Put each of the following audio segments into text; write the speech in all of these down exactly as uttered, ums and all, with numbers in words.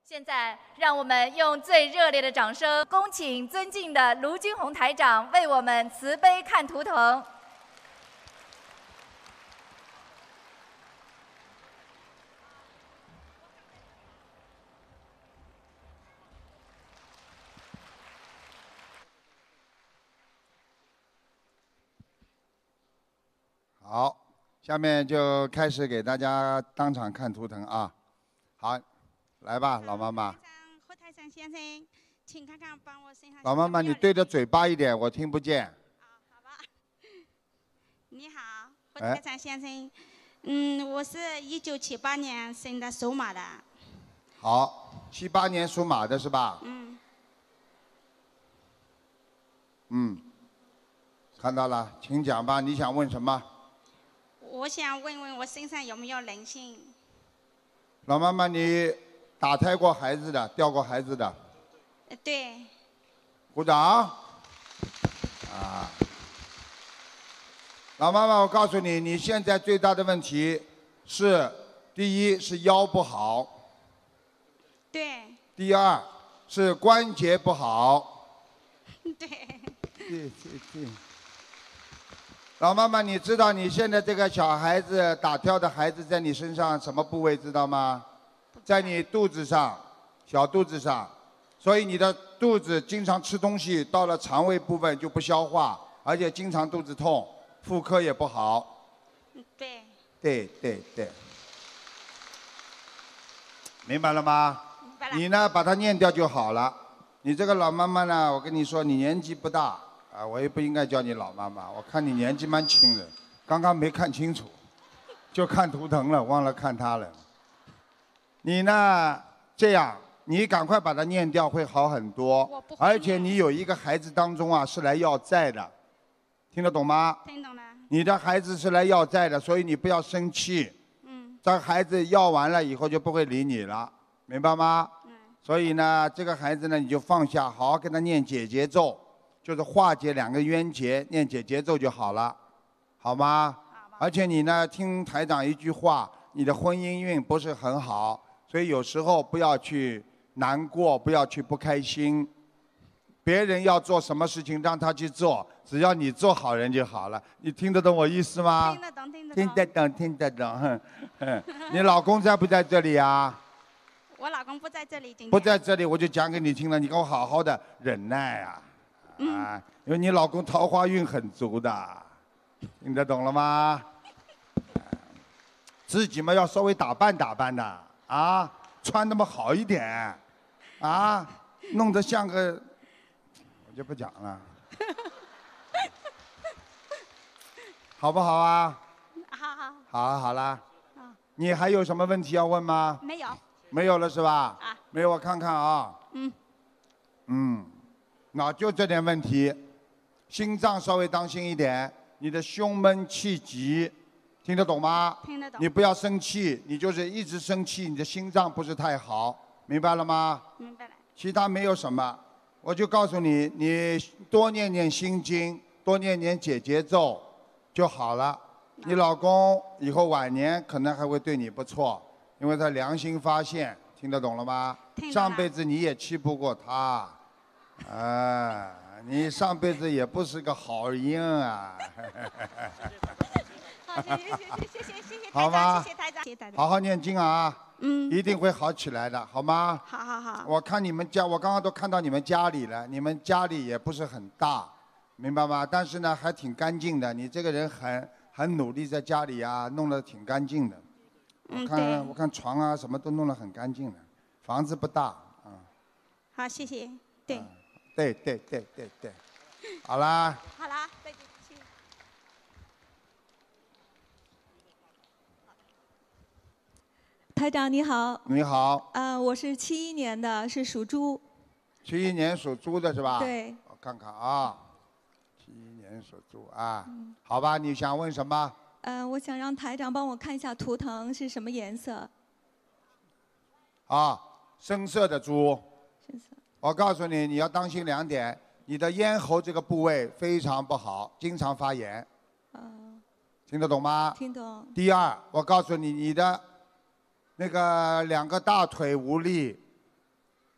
现在，让我们用最热烈的掌声，恭请尊敬的卢军红台长为我们慈悲看图腾。 好，下面就开始给大家当场看图腾啊。好，来吧，老妈妈。 何台长先生，请看看帮我身上。 老妈妈，你对着嘴巴一点，我听不见。 啊，好吧。你好，何台长先生。嗯，我是一九七八年生的，属马的。 好，七八年属马的是吧？ 嗯。 嗯，看到了，请讲吧，你想问什么？ 我想问问我身上有没有灵性？ 老妈妈，你打胎过孩子的，掉过孩子的？ 呃，对。 鼓掌。啊。老妈妈，我告诉你，你现在最大的问题是，第一是腰不好。 对。 第二是关节不好。 对。 对对对。老妈妈，你知道你现在这个小孩子打跳的孩子在你身上什么部位知道吗？在你肚子上，小肚子上，所以你的肚子经常吃东西，到了肠胃部分就不消化，而且经常肚子痛，妇科也不好。 对。 对对对。明白了吗？ 明白了。 你呢，把它念掉就好了。你这个老妈妈呢，我跟你说，你年纪不大。啊，我也不应该叫你老妈妈，我看你年纪蛮轻的，刚刚没看清楚，就看图腾了，忘了看她了。你呢，这样，你赶快把它念掉，会好很多。而且你有一个孩子当中啊，是来要债的，听得懂吗？ 听懂了。 你的孩子是来要债的，所以你不要生气。 嗯。 这孩子要完了以后就不会理你了，明白吗？嗯。所以呢，这个孩子呢，你就放下，好好跟他念解结咒。就是化解两个冤结，念解结咒就好了，好吗？而且你呢，听台长一句话，你的婚姻运不是很好，所以有时候不要去难过，不要去不开心。别人要做什么事情，让他去做，只要你做好人就好了。你听得懂我意思吗？ 听得懂，听得懂。 听得懂，听得懂。哼哼，你老公在不在这里啊？ 我老公不在这里，今天。 不在这里，我就讲给你听了，你给我好好的忍耐啊。啊，因为你老公桃花运很足的，听得懂了吗？自己嘛要稍微打扮打扮的啊，穿那么好一点，啊，弄得像个，我就不讲了，好不好啊？ 好好。 好，好啦。你还有什么问题要问吗？ 没有。 没有了是吧？ 啊。 没有，我看看啊。 嗯。 嗯。那就这点问题，心脏稍微当心一点，你的胸闷气急，听得懂吗？ 听得懂。 你不要生气，你就是一直生气，你的心脏不是太好，明白了吗？ 明白了。 其他没有什么，我就告诉你，你多念念心经，多念念解结咒就好了。你老公以后晚年可能还会对你不错，因为他良心发现，听得懂了吗？ 听懂了。 上辈子你也欺负过他。啊，你上辈子也不是个好人啊！ 好，谢谢谢谢谢谢谢谢好吗？ 谢谢台长，谢谢台长。 好好念经啊！ 嗯。 一定会好起来的，好吗？ 好好好。 我看你们家，我刚刚都看到你们家里了，你们家里也不是很大，明白吗？但是呢，还挺干净的。你这个人很很努力，在家里啊，弄得挺干净的。 嗯， 我看我看床啊，什么都弄得很干净的。房子不大啊。 好，谢谢。对。 对对对对对，好啦。 好啦，再见。 台长你好。 你好。 呃，我是七一年的，是属猪。 七一年属猪的是吧？ 对。 我看看啊，七一年属猪啊，嗯、好吧，你想问什么？ 呃，我想让台长帮我看一下图腾是什么颜色。 啊，深色的猪。 深色。 我告诉你，你要当心两点，你的咽喉这个部位非常不好，经常发炎。 呃。 听得懂吗？ 听懂。 第二，我告诉你，你的那个两个大腿无力，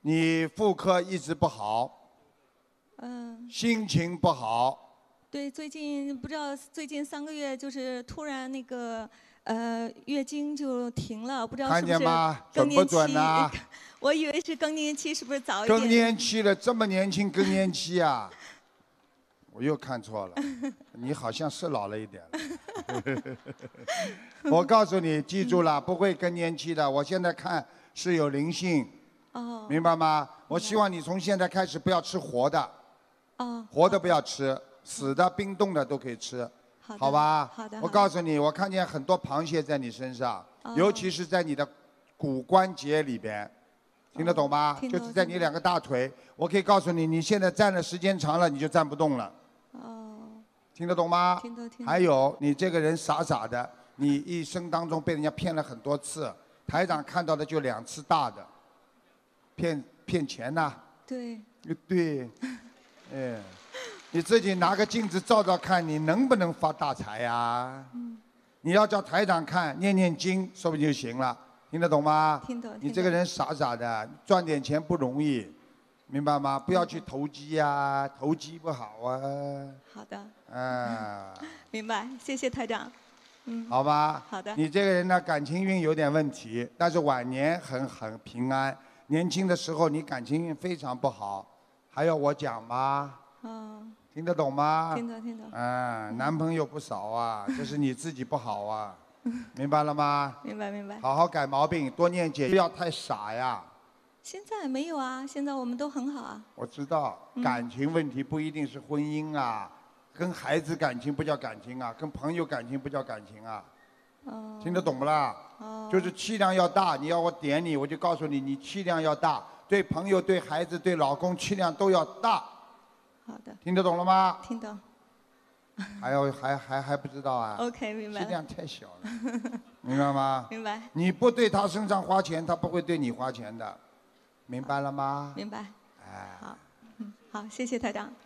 你妇科一直不好， 嗯、 心情不好， 对，最近不知道最近三个月就是突然那个呃月经就停了，不知道是看不是见吗？准不更年期？ 准呐？ 我以为是更年期，是不是早一点？ 更年期了，这么年轻更年期啊！我又看错了，你好像是老了一点了。我告诉你，记住了，不会更年期的。我现在看是有灵性， 哦明白吗？我希望你从现在开始不要吃活的， 哦， 活的不要吃，死的、冰冻的都可以吃， 好的好吧？ 好的。 我告诉你，我看见很多螃蟹在你身上， 哦尤其是在你的骨关节里边。听得懂吗？ 听得就是在你两个大腿，我可以告诉你，你现在站的时间长了，你就站不动了。 哦， 听得懂吗？ 听得听得。 还有，你这个人傻傻的，你一生当中被人家骗了很多次，台长看到的就两次大的，骗骗钱呐、 对。 对，哎，你自己拿个镜子照照看，你能不能发大财呀？ 嗯。 你要叫台长看，念念经，说不定就行了。听得懂吗？ 听懂。 你这个人傻傻的，赚点钱不容易，明白吗？不要去投机呀、投机不好啊。 好的。 啊。 明白，谢谢台长。嗯。 好吧。 好的。 你这个人呢，感情运有点问题，但是晚年很很平安。年轻的时候你感情运非常不好，还要我讲吗？ 哦。 听得懂吗？ 听得听得。 啊，男朋友不少啊，这是你自己不好啊。明白了吗？ 明白明白。 好好改毛病，多念解，不要太傻呀。 现在没有啊，现在我们都很好啊。 我知道，感情问题不一定是婚姻啊，跟孩子感情不叫感情啊，跟朋友感情不叫感情啊。 哦。 听得懂不啦？ 哦。 就是气量要大，你要我点你，我就告诉你，你气量要大，对朋友、对孩子、对老公气量都要大。 好的。 听得懂了吗？ 听懂。 还有还还还不知道啊 ？OK， 明白了。 气量太小了，明白吗？ 明白。 你不对他身上花钱，他不会对你花钱的，明白了吗？ 明白。 哎。 好，嗯，好，谢谢台长。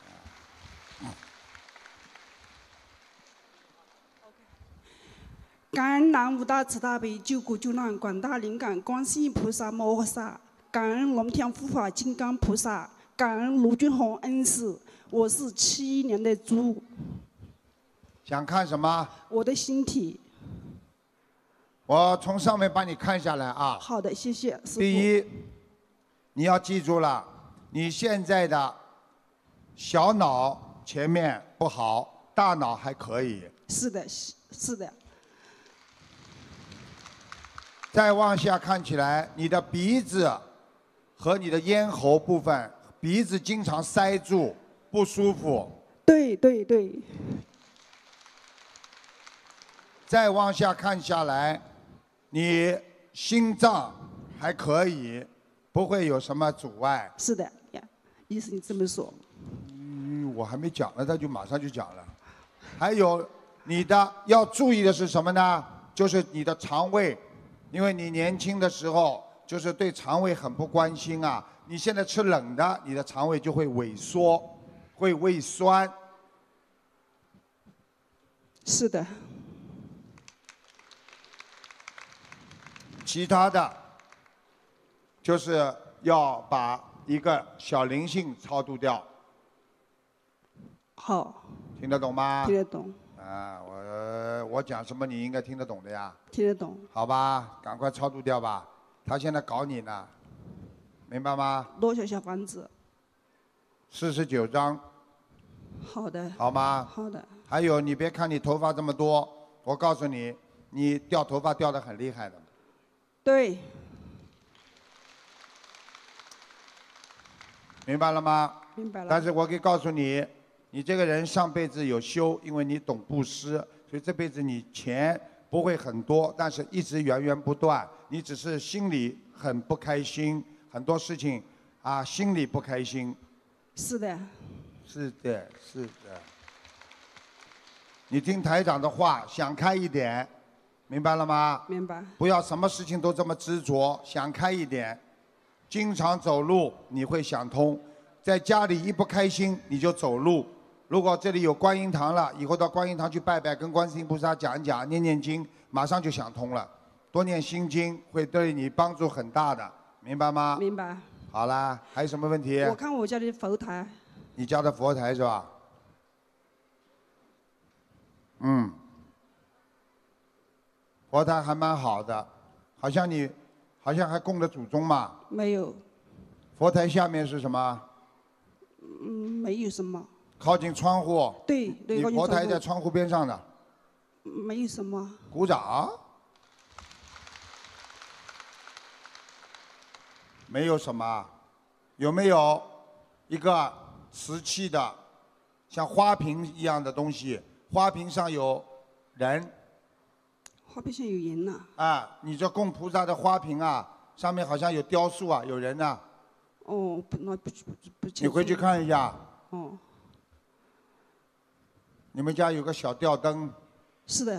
感恩南无大慈大悲救苦救难广大灵感观世音菩萨摩诃萨，感恩龙天护法金刚菩萨，感恩卢俊宏恩师。我是七一年的猪。 想看什么？ 我的身体。 我从上面帮你看下来啊。 好的，谢谢师父。 第一，你要记住了，你现在的小脑前面不好，大脑还可以。 是的，是的。 再往下看起来，你的鼻子和你的咽喉部分，鼻子经常塞住，不舒服。 对对对。 再往下看下来，你心脏还可以，不会有什么阻碍。 是的呀，意思你这么说。 嗯，我还没讲呢，他就马上就讲了。还有你的要注意的是什么呢？就是你的肠胃，因为你年轻的时候就是对肠胃很不关心啊。你现在吃冷的，你的肠胃就会萎缩，会胃酸。 是的。 其他的，就是要把一个小灵性超度掉。 好。 听得懂吗？ 听得懂。 啊，我我讲什么你应该听得懂的呀。 听得懂。 好吧，赶快超度掉吧，他现在搞你呢，明白吗？ 多少小房子？ 四十九张。 好的。 好吗？ 好的。 还有，你别看你头发这么多，我告诉你，你掉头发掉得很厉害的。 对。 明白了吗？ 明白了。 但是我可以告诉你，你这个人上辈子有修，因为你懂布施，所以这辈子你钱不会很多，但是一直源源不断。你只是心里很不开心，很多事情啊，心里不开心。 是的。 是的，是的。你听台长的话，想开一点，明白了吗？ 明白。 不要什么事情都这么执着，想开一点。经常走路你会想通，在家里一不开心你就走路。如果这里有观音堂了，以后到观音堂去拜拜，跟观世音菩萨讲一讲，念念经，马上就想通了。多念心经会对你帮助很大的，明白吗？ 明白。 好啦，还有什么问题？ 我看我家的佛台， 你家的佛台是吧？嗯，佛台还蛮好的，好像你好像还供着祖宗嘛。 没有。 佛台下面是什么？ 嗯，没有什么。 靠近窗户。 对对， 你靠近窗户佛台在窗户边上的。 没有什么。 鼓掌。没有什么，有没有一个瓷器的，像花瓶一样的东西？花瓶上有人。 花瓶上有人呐、 啊，你这供菩萨的花瓶啊，上面好像有雕塑啊，有人呐、 哦，不，那不不不。 你回去看一下。 哦。 你们家有个小吊灯。 是的。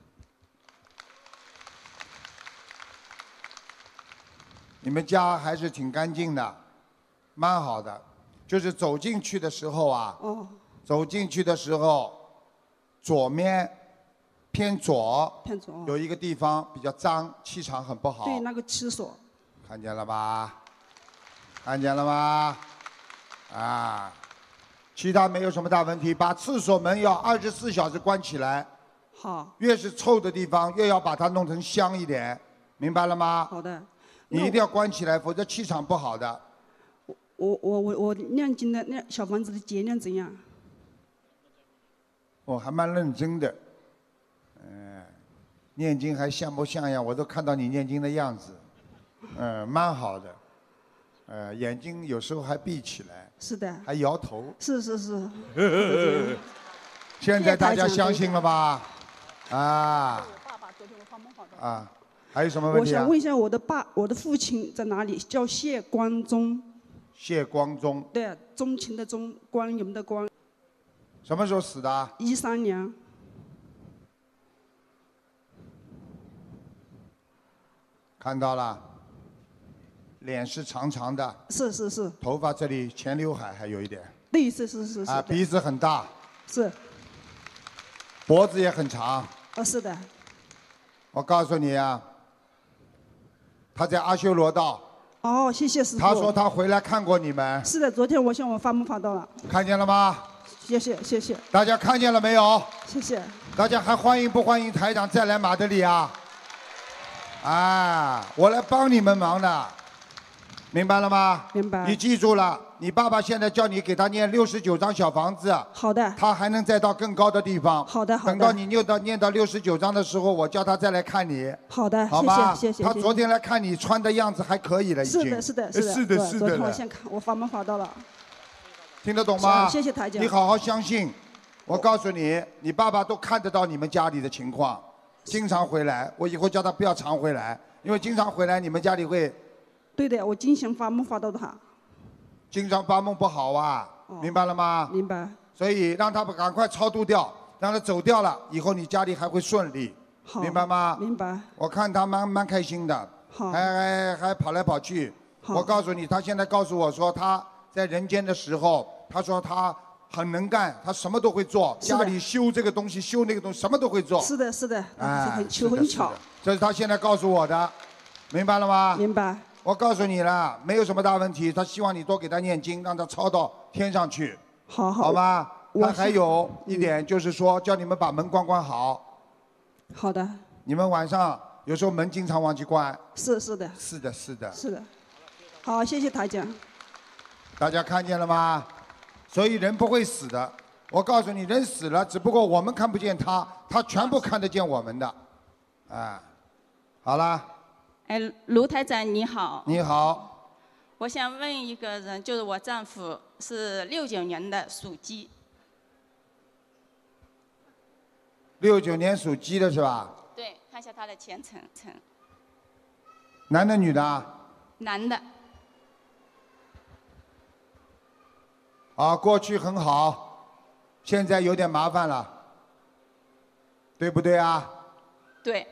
你们家还是挺干净的，蛮好的。就是走进去的时候啊， 哦， 走进去的时候，左面偏左， 偏左有一个地方比较脏，气场很不好。 对，那个厕所。 看见了吧？看见了吗？啊，其他没有什么大问题。把厕所门要二十四小时关起来。 好。 越是臭的地方，越要把它弄成香一点，明白了吗？ 好的。 你一定要关起来，否则气场不好的。 我我我我念经的那小房子的节量怎样？ 我还蛮认真的，嗯、呃，念经还像模像样，我都看到你念经的样子，嗯、呃，蛮好的，呃，眼睛有时候还闭起来， 是的， 还摇头， 是是是。 现在大家相信了吧？啊，啊。还有什么问题啊？ 我想问一下，我的爸，我的父亲在哪里？叫谢光宗。 谢光宗。 对，钟情的钟，光明的光。 什么时候死的？ 一三年。 看到了，脸是长长的。 是是是。 头发这里前刘海还有一点。 对，是是是是。 啊，鼻子很大。 是。 脖子也很长。 啊，是的。 我告诉你啊。他在阿修罗道。 哦，谢谢师傅。 他说他回来看过你们。 是的，昨天我向我发梦发到了。 看见了吗？ 谢谢谢谢。 大家看见了没有？ 谢谢。 大家还欢迎不欢迎台长再来马德里啊？啊，我来帮你们忙的，明白了吗？ 明白。 你记住了，你爸爸现在叫你给他念六十九张小房子。 好的。 他还能再到更高的地方。 好的好的。 等到你念到念到六十九章的时候，我叫他再来看你。 好的， 好吧？ 谢谢谢谢。 他昨天来看你穿的样子还可以了，已经。 是的是的是的。 是的是的。 昨天我先看，我发梦发到了。 听得懂吗？ 谢谢台长。 你好好相信，我告诉你，你爸爸都看得到你们家里的情况，经常回来。我以后叫他不要常回来，因为经常回来你们家里会。 对的，我经常发梦发到他。 经常发梦不好啊， 哦、 明白了吗？ 明白。 所以让他赶快超度掉，让他走掉了，以后你家里还会顺利，明白吗？ 明白。 我看他蛮蛮开心的，还还还跑来跑去。我告诉你，他现在告诉我说他在人间的时候，他说他很能干，他什么都会做，家里修这个东西修那个东西，什么都会做。 是的，是的， 哎， 很求很巧。 这是他现在告诉我的，明白了吗？ 明白。 我告诉你了，没有什么大问题。他希望你多给他念经，让他超到天上去。 好好。 好吧。他还有一点就是说，叫你们把门关关好。 好的。 你们晚上有时候门经常忘记关。 是是的。 是的，是的。 是的。好，谢谢台长。 大家看见了吗？所以人不会死的。我告诉你，人死了，只不过我们看不见他，他全部看得见我们的。啊，好了。 哎，卢台长你好。 你好。 我想问一个人，就是我丈夫是六九年的，属鸡。 六九年属鸡的是吧？ 对，看一下他的前程。程。 男的女的？ 男的。 啊，过去很好，现在有点麻烦了，对不对啊？ 对。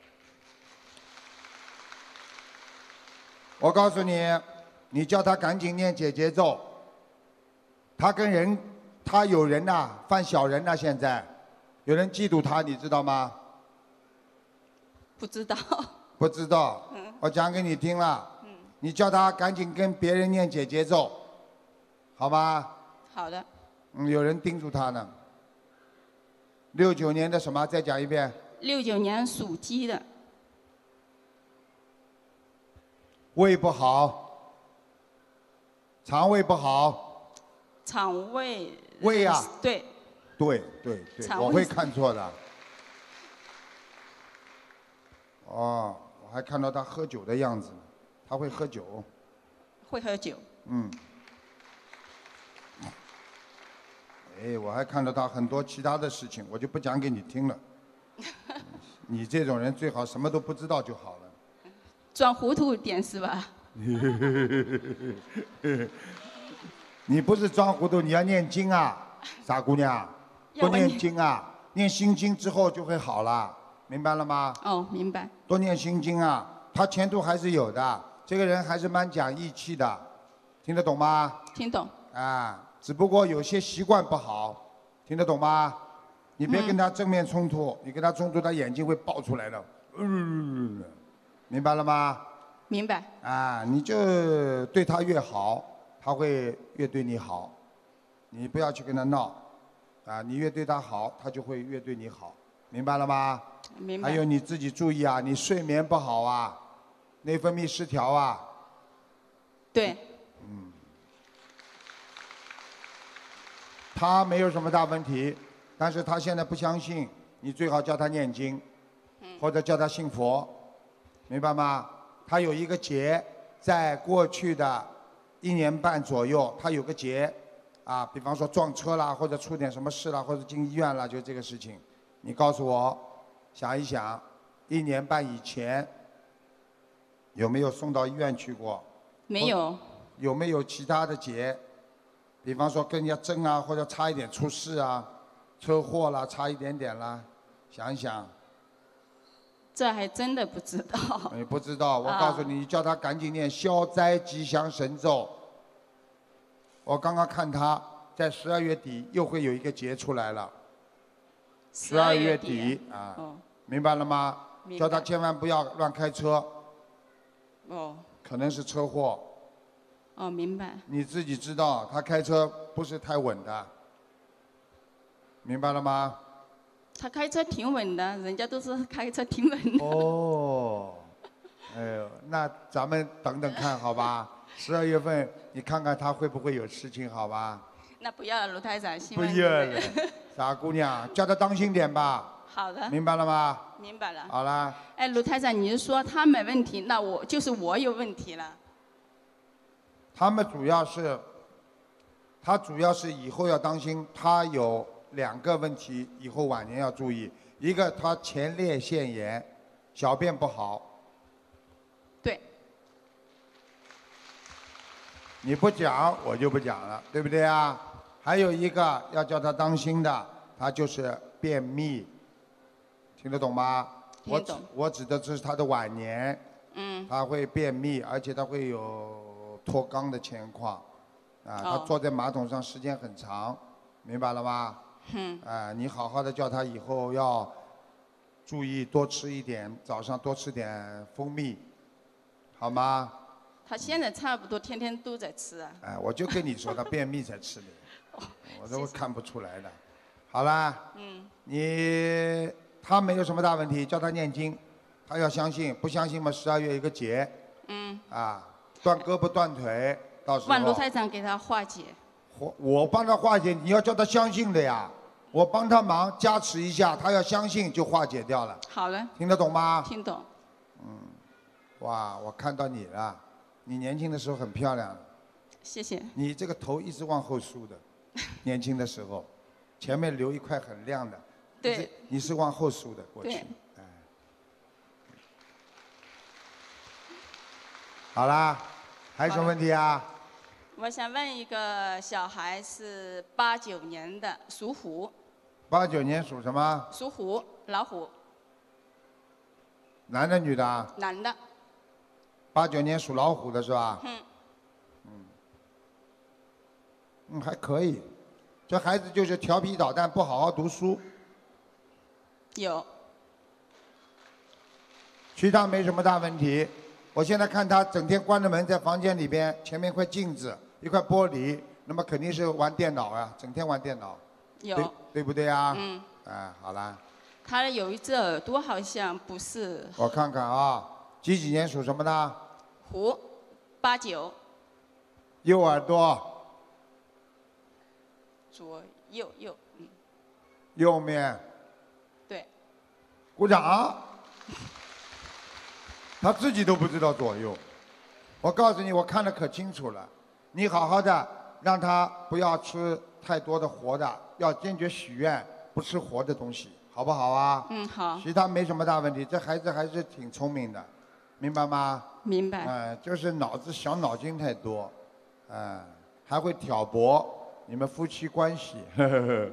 我告诉你，你叫他赶紧念解结咒。他跟人，他有人呐、啊，犯小人呐、啊，现在有人嫉妒他，你知道吗？ 不知道。 不知道。嗯。我讲给你听了。嗯。 你叫他赶紧跟别人念解结咒，好吧？ 好的。 嗯，有人叮嘱他呢。六九年的什么？再讲一遍。 六九年属鸡的。 胃不好，肠胃不好。 肠胃。 胃呀、啊。 对。 对对对，我会看错的。哦，我还看到他喝酒的样子，他会喝酒。 会喝酒。 嗯。哎，我还看到他很多其他的事情，我就不讲给你听了。你这种人最好什么都不知道就好了。 装糊涂点是吧？ 你不是装糊涂，你要念经啊，傻姑娘，多念经啊，念心经之后就会好了，明白了吗？ 哦，明白。 多念心经啊，他前途还是有的，这个人还是蛮讲义气的，听得懂吗？ 听懂。 啊。只不过有些习惯不好，听得懂吗？你别跟他正面冲突，嗯、你跟他冲突，他眼睛会爆出来的。嗯，明白了吗？ 明白。 啊，你就对他越好，他会越对你好。你不要去跟他闹，啊，你越对他好，他就会越对你好，明白了吗？ 明白。 还有你自己注意啊，你睡眠不好啊，内分泌失调啊。 对。 嗯。他没有什么大问题，但是他现在不相信，你最好叫他念经，或者叫他信佛，明白吗？他有一个劫，在过去的一年半左右，他有个劫，啊，比方说撞车啦，或者出点什么事啦，或者进医院啦，就这个事情，你告诉我，想一想，一年半以前有没有送到医院去过？ 没有。 有没有其他的劫？比方说跟人家争啊，或者差一点出事啊，车祸啦，差一点点啦，想一想。 这还真的不知道。 你不知道，我告诉你，你叫他赶紧念消灾吉祥神咒。我刚刚看他在十二月底又会有一个节出来了。十二月底啊， 哦、 明白了吗？ 明白。 叫他千万不要乱开车。 哦。 可能是车祸。 哦，明白。 你自己知道，他开车不是太稳的，明白了吗？ 他开车挺稳的，人家都是开车挺稳的。 哦，哎呦，那咱们等等看好吧？十二月份你看看他会不会有事情，好吧？ 那不要了，卢台长，希不望。 要了，傻姑娘，叫他当心点吧。 好的。 明白了吗？ 明白了。 好了。 哎，卢台长，你是说他没问题，那我就是我有问题了。 他们主要是，他主要是以后要当心，他有两个问题，以后晚年要注意。一个他前列腺炎，小便不好。 对。 你不讲我就不讲了，对不对啊？还有一个要叫他当心的，他就是便秘，听得懂吗？ 听得懂。 我指我指的这是他的晚年。 嗯。 他会便秘，而且他会有脱肛的情况，啊，他哦坐在马桶上时间很长，明白了吗？ 嗯。 啊，你好好的叫他以后要注意多吃一点，早上多吃点蜂蜜，好吗？ 他现在差不多天天都在吃啊。 哎，我就跟你说他便秘才吃的， 哦、 我都看不出来的。好啦。 嗯。 你他没有什么大问题，叫他念经，他要相信，不相信嘛，十二月一个节。 嗯。 啊。断胳膊断腿，到时候。 万卢台长给他化解。 我我帮他化解，你要叫他相信的呀。我帮他忙加持一下，他要相信就化解掉了。 好了。 听得懂吗？ 听懂。 嗯，哇，我看到你了，你年轻的时候很漂亮。 谢谢。 你这个头一直往后梳的，年轻的时候，前面留一块很亮的。 对。 你是, 你是往后梳的过去。 对。 好啦，还有什么问题啊？ 我想问一个小孩是八九年的，属虎。 八九年属什么？ 属虎，老虎。 男的女的啊？ 男的。 八九年属老虎的是吧？ 嗯。 嗯。嗯，还可以。这孩子就是调皮捣蛋，不好好读书。 有。 其他没什么大问题。 我现在看他整天关着门在房间里边，前面一块镜子，一块玻璃，那么肯定是玩电脑啊，整天玩电脑。 有。 对对不对啊？ 嗯。 哎，好啦。 他有一只耳朵好像不是。 我看看啊，几几年属什么的？ 虎，八九。 右耳朵。 左右右，嗯。 右面。 对。 鼓掌。他自己都不知道左右。我告诉你，我看得可清楚了。你好好的让他不要吃太多的活的，要坚决许愿不吃活的东西，好不好啊？ 嗯，好。 其他没什么大问题，这孩子还是挺聪明的，明白吗？ 明白。 哎、呃，就是脑子小脑筋太多，哎、呃，还会挑拨你们夫妻关系。呵呵呵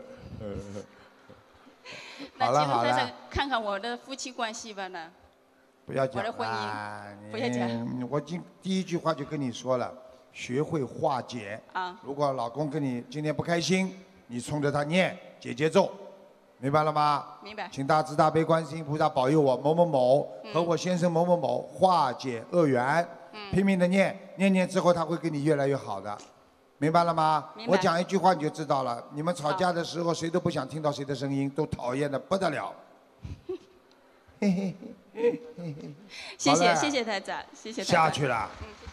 那好了好了， 看看我的夫妻关系吧呢？ 不要讲我的婚姻，不要讲。 我今第一句话就跟你说了，学会化解。 啊。 如果老公跟你今天不开心，你冲着他念解结咒，明白了吗？ 明白。 请大慈大悲观世音菩萨保佑我某某某和我先生某某某化解恶缘。嗯。拼命的念，念念之后他会跟你越来越好的，明白了吗？ 明白。 我讲一句话你就知道了。你们吵架的时候，谁都不想听到谁的声音，都讨厌的不得了。嘿嘿嘿。 谢谢谢谢台长，谢谢台长。 下去了。 嗯，谢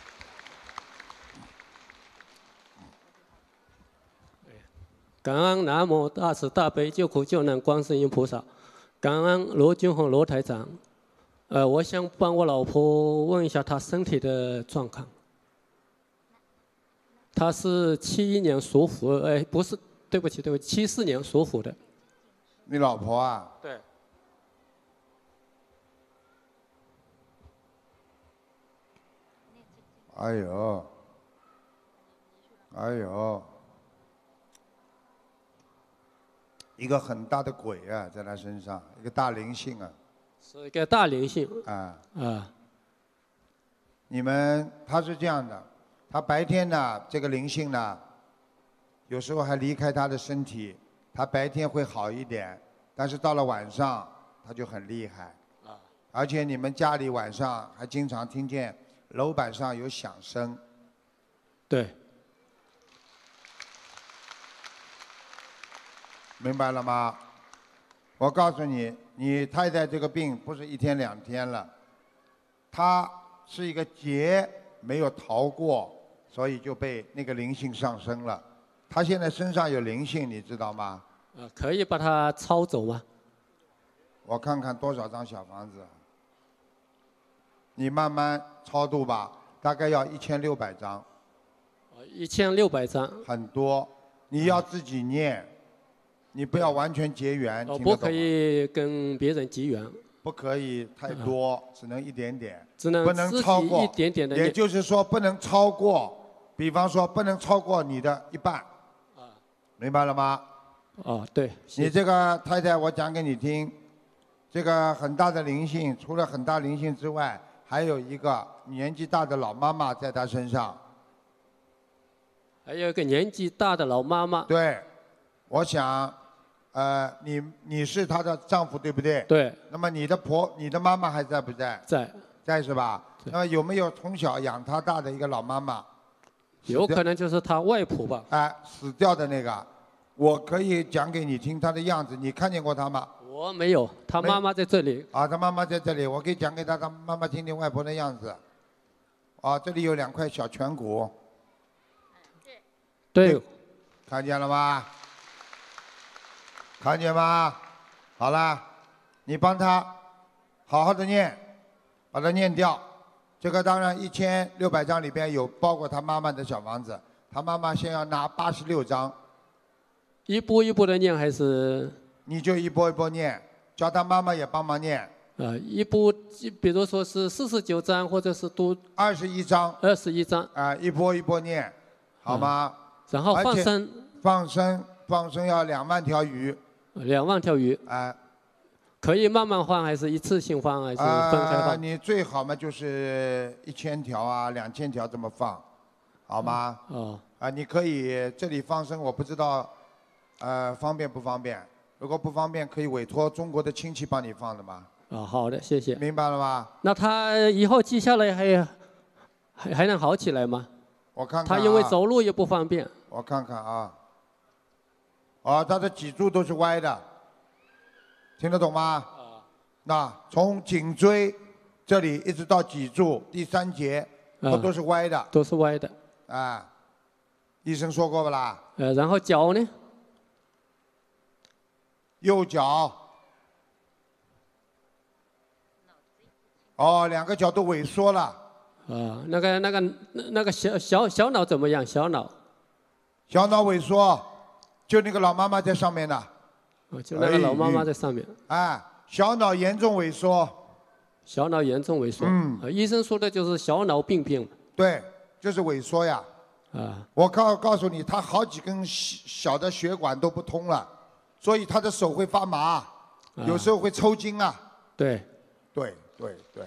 谢。感恩南无大慈大悲救苦救难观世音菩萨，感恩罗军红罗台长。呃，我想帮我老婆问一下她身体的状况。她是七一年属虎，哎，不是，对不起对不起，七四年属虎的。 你老婆啊？ 对。 哎呦，哎呦，一个很大的鬼啊，在他身上，一个大灵性啊。 是一个大灵性。 啊。 啊。 你们他是这样的，他白天呢，这个灵性呢，有时候还离开他的身体，他白天会好一点，但是到了晚上他就很厉害。 啊。 而且你们家里晚上还经常听见。楼板上有响声， 对， 明白了吗？我告诉你，你太太这个病不是一天两天了，她是一个劫没有逃过，所以就被那个灵性上升了。她现在身上有灵性，你知道吗？ 呃，可以把它抄走吗？ 我看看多少张小房子。你慢慢超度吧，大概要一千六百张。 一千六百张。 很多，你要自己念，你不要完全结缘。 哦，不可以跟别人结缘。 不可以太多，嗯、只能一点点。 只能不能超过一点点的。 也就是说，不能超过，比方说不能超过你的一半。啊。明白了吗？ 哦，对。 你这个太太，我讲给你听，这个很大的灵性，除了很大灵性之外。还有一个年纪大的老妈妈在她身上， 还有一个年纪大的老妈妈。 对，我想，呃，你你是她的丈夫对不对？ 对。 那么你的婆、你的妈妈还在不在？ 在。 在是吧？那么有没有从小养她大的一个老妈妈？ 有可能就是她外婆吧。 哎，死掉的那个，我可以讲给你听她的样子，你看见过她吗？ 我没有，他妈妈在这里。 啊，他妈妈在这里，我可以讲给他他妈妈听听外婆的样子。啊，这里有两块小颧骨。 对。对。 看见了吗？看见吗？好了，你帮他好好的念，把它念掉。这个当然一千六百张里边有包括他妈妈的小房子，他妈妈先要拿八十六张。 一步一步的念还是？ 你就一波一波念，叫他妈妈也帮忙念。 啊，一波，比如说是四十九章，或者是读二十一章。 二十一章。 啊，一波一波念，好吗？ 然后放生。 放生，放生要两万条鱼。 两万条鱼。 啊。 可以慢慢放，还是一次性放，还是分开放？ 啊，你最好嘛就是一千条啊，两千条这么放，好吗？ 哦。 啊，你可以这里放生，我不知道，呃，方便不方便？如果不方便，可以委托中国的亲戚帮你放的吗？ 啊，好的，谢谢。 明白了吗？ 那他以后记下来还还还能好起来吗？ 我看看、啊。 他因为走路也不方便。 我看看啊。哦，他的脊柱都是歪的，听得懂吗？啊。那从颈椎这里一直到脊柱第三节，它都是歪的。 都是歪的。 啊。医生说过不啦？ 呃，然后脚呢？ 右脚。哦，两个脚都萎缩了。 啊，那个那个那个小小小脑怎么样？小脑。 小脑萎缩，就那个老妈妈在上面呢。 哦，就那个老妈妈在上面。 哎，小脑严重萎缩。 小脑严重萎缩。 嗯。 啊，医生说的就是小脑病变。 对，就是萎缩呀。 啊。 我告告诉你，他好几根小的血管都不通了，所以他的手会发麻，啊、有时候会抽筋啊。 对。 对对对。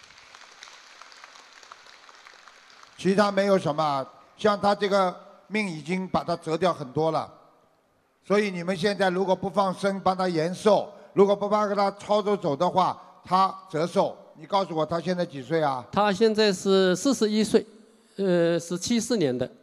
其他没有什么，像他这个命已经把他折掉很多了，所以你们现在如果不放生帮他延寿，如果不帮他操作走的话，他折寿。你告诉我他现在几岁啊？ 他现在是四十一岁，呃，是七四年的。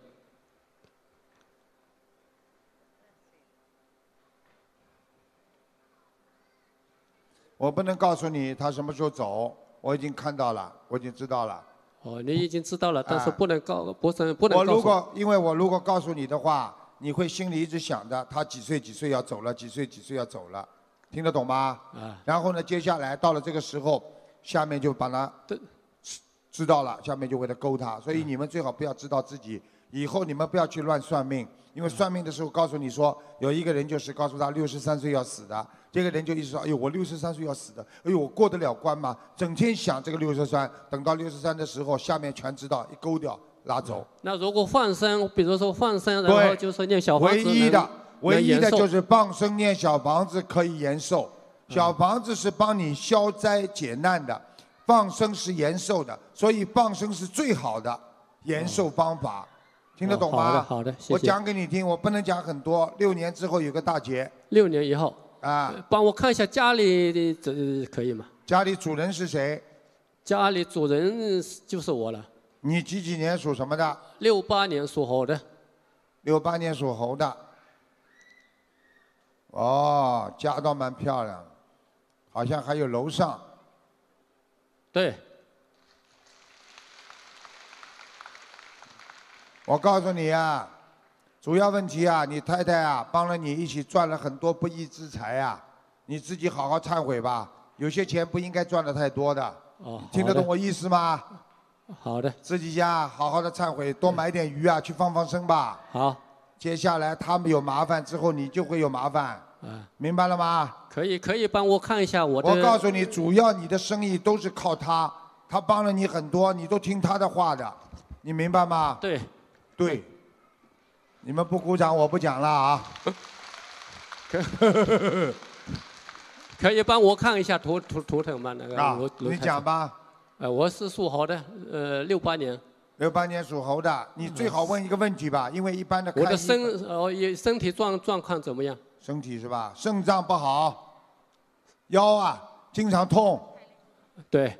我不能告诉你他什么时候走，我已经看到了，我已经知道了。 哦，你已经知道了，但是不能告，不是不能告诉。 我如果因为我如果告诉你的话，你会心里一直想着他几岁几岁要走了，几岁几岁要走了，听得懂吗？ 啊。 然后呢，接下来到了这个时候，下面就把他知道了，下面就为了勾他，所以你们最好不要知道自己，以后你们不要去乱算命，因为算命的时候告诉你说有一个人就是告诉他六十三岁要死的。这个人就意识到，哎呦，我六十三岁要死的，哎呦，我过得了关吗？整天想这个六十三，等到六十三的时候，下面全知道，一勾掉拉走。 那如果放生，比如说放生，然后就是念小房子， 唯一的，唯一的就是能放生念小房子可以延寿。小房子是帮你消灾解难的，放生是延寿的，所以放生是最好的延寿方法。听得懂吗？ 好的，好的，谢谢。 我讲给你听，我不能讲很多。六年之后有个大劫。 六年以后。 啊， 帮我看一下家里的这可以吗？ 家里主人是谁？ 家里主人就是我了。 你几几年属什么的？ 六八年属猴的。 六八年属猴的。哦，家倒蛮漂亮，好像还有楼上。 对。 我告诉你啊。主要问题啊，你太太啊帮了你一起赚了很多不义之财啊，你自己好好忏悔吧。有些钱不应该赚的太多的。 哦。 听得懂我意思吗？ 好的。 自己家好好的忏悔，多买点鱼啊，去放放生吧。 好。 接下来他们有麻烦之后，你就会有麻烦。 啊。 明白了吗？ 可以，可以帮我看一下我的。 我告诉你，主要你的生意都是靠他，他帮了你很多，你都听他的话的，你明白吗？ 对。 对。你们不鼓掌，我不讲了啊。 可以帮我看一下图图图腾吗？那个啊，你讲吧。 呃，我是属猴的，呃，六八年。 六八年属猴的，你最好问一个问题吧，因为一般的看。 我的身哦，也身体状状况怎么样？ 身体是吧？肾脏不好，腰啊经常痛。 对。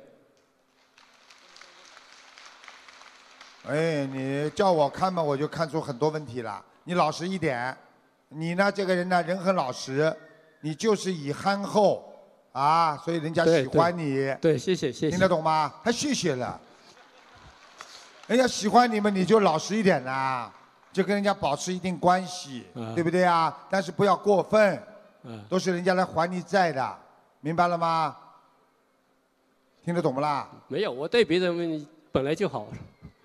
哎，你叫我看嘛，我就看出很多问题了。你老实一点，你呢这个人呢人很老实，你就是以憨厚啊，所以人家喜欢你。 对，对谢谢谢谢。 听得懂吗？还谢谢了。人家喜欢你们，你就老实一点啦，就跟人家保持一定关系， 啊、 对不对啊？但是不要过分， 啊、 都是人家来还你债的，明白了吗？听得懂不啦？ 没有，我对别人本来就好。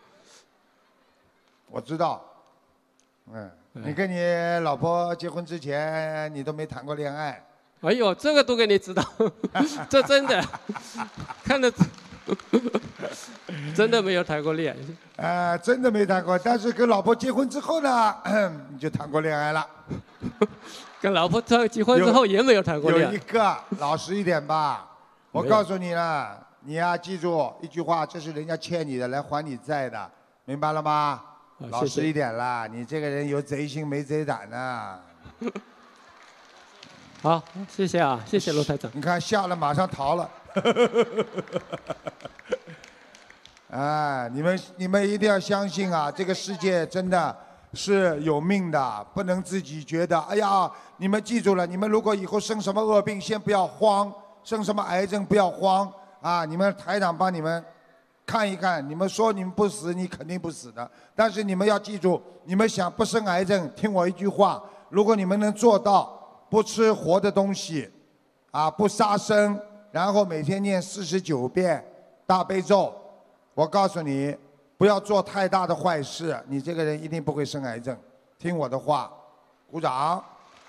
我知道，嗯，你跟你老婆结婚之前，你都没谈过恋爱。 哎呦，这个都给你知道，这真的，看得真的没有谈过恋爱。呃，真的没谈过，但是跟老婆结婚之后呢，你就谈过恋爱了。 跟老婆结婚之后也没有谈过恋爱。 有一个，老实一点吧。我告诉你了，你呀、啊，记住一句话，这是人家欠你的，来还你债的，明白了吗？老实一点啦，你这个人有贼心没贼胆呢。 好，谢谢啊，谢谢罗台长。 你看吓了马上逃了。 哎，你们你们一定要相信啊，这个世界真的是有命的，不能自己觉得，哎呀，你们记住了，你们如果以后生什么恶病，先不要慌，生什么癌症不要慌啊，你们台长帮你们看一看，你们说你们不死，你肯定不死的，但是你们要记住，你们想不生癌症，听我一句话，如果你们能做到不吃活的东西，啊，不杀生，然后每天念四十九遍大悲咒。我告诉你，不要做太大的坏事，你这个人一定不会生癌症。听我的话，鼓掌。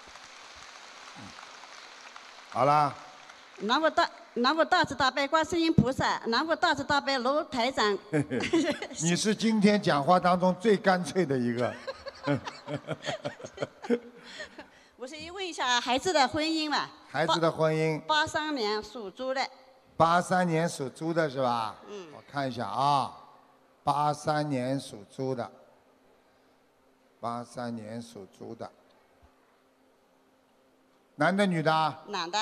好啦。 南无大南无大慈大悲观世音菩萨，南无大慈大悲卢台长。 你是今天讲话当中最干脆的一个。 我是问一下孩子的婚姻嘛？ 孩子的婚姻。 八三年属猪的。 八三年属猪的是吧？ 嗯。 我看一下啊，八三年属猪的，八三年属猪的，男的女的？ 男的。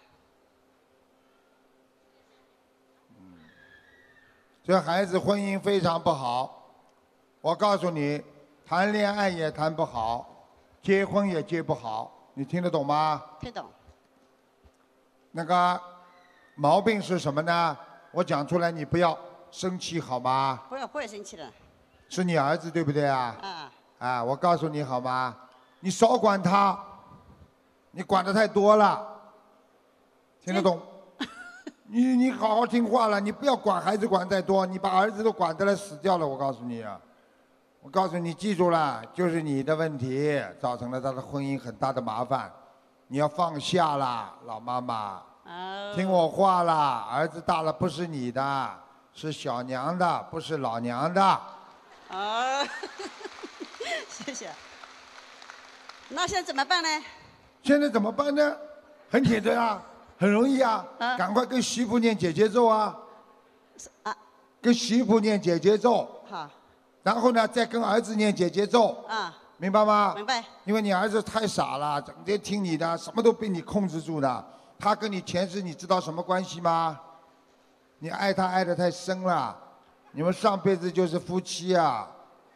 嗯，这孩子婚姻非常不好，我告诉你，谈恋爱也谈不好，结婚也结不好，你听得懂吗？ 听懂。 那个毛病是什么呢？我讲出来，你不要生气好吗？ 不要不会生气的。 是你儿子对不对啊？ 啊。 啊，我告诉你好吗？你少管他，你管的太多了，听得懂？你你好好听话了，你不要管孩子管太多，你把儿子都管得来死掉了，我告诉你啊！我告诉你，记住了，就是你的问题造成了他的婚姻很大的麻烦，你要放下啦，老妈妈。 哦。 听我话啦，儿子大了不是你的，是小娘的，不是老娘的。 哦，谢谢。那现在怎么办呢？ 现在怎么办呢？很简单啊，很容易啊， 啊赶快跟媳妇念姐姐咒啊。 啊。 跟媳妇念姐姐咒。 好。 然后呢，再跟儿子念姐姐咒。 啊。 明白吗？ 明白。 因为你儿子太傻了，整天听你的，什么都被你控制住的。他跟你前世你知道什么关系吗？你爱他爱得太深了，你们上辈子就是夫妻啊。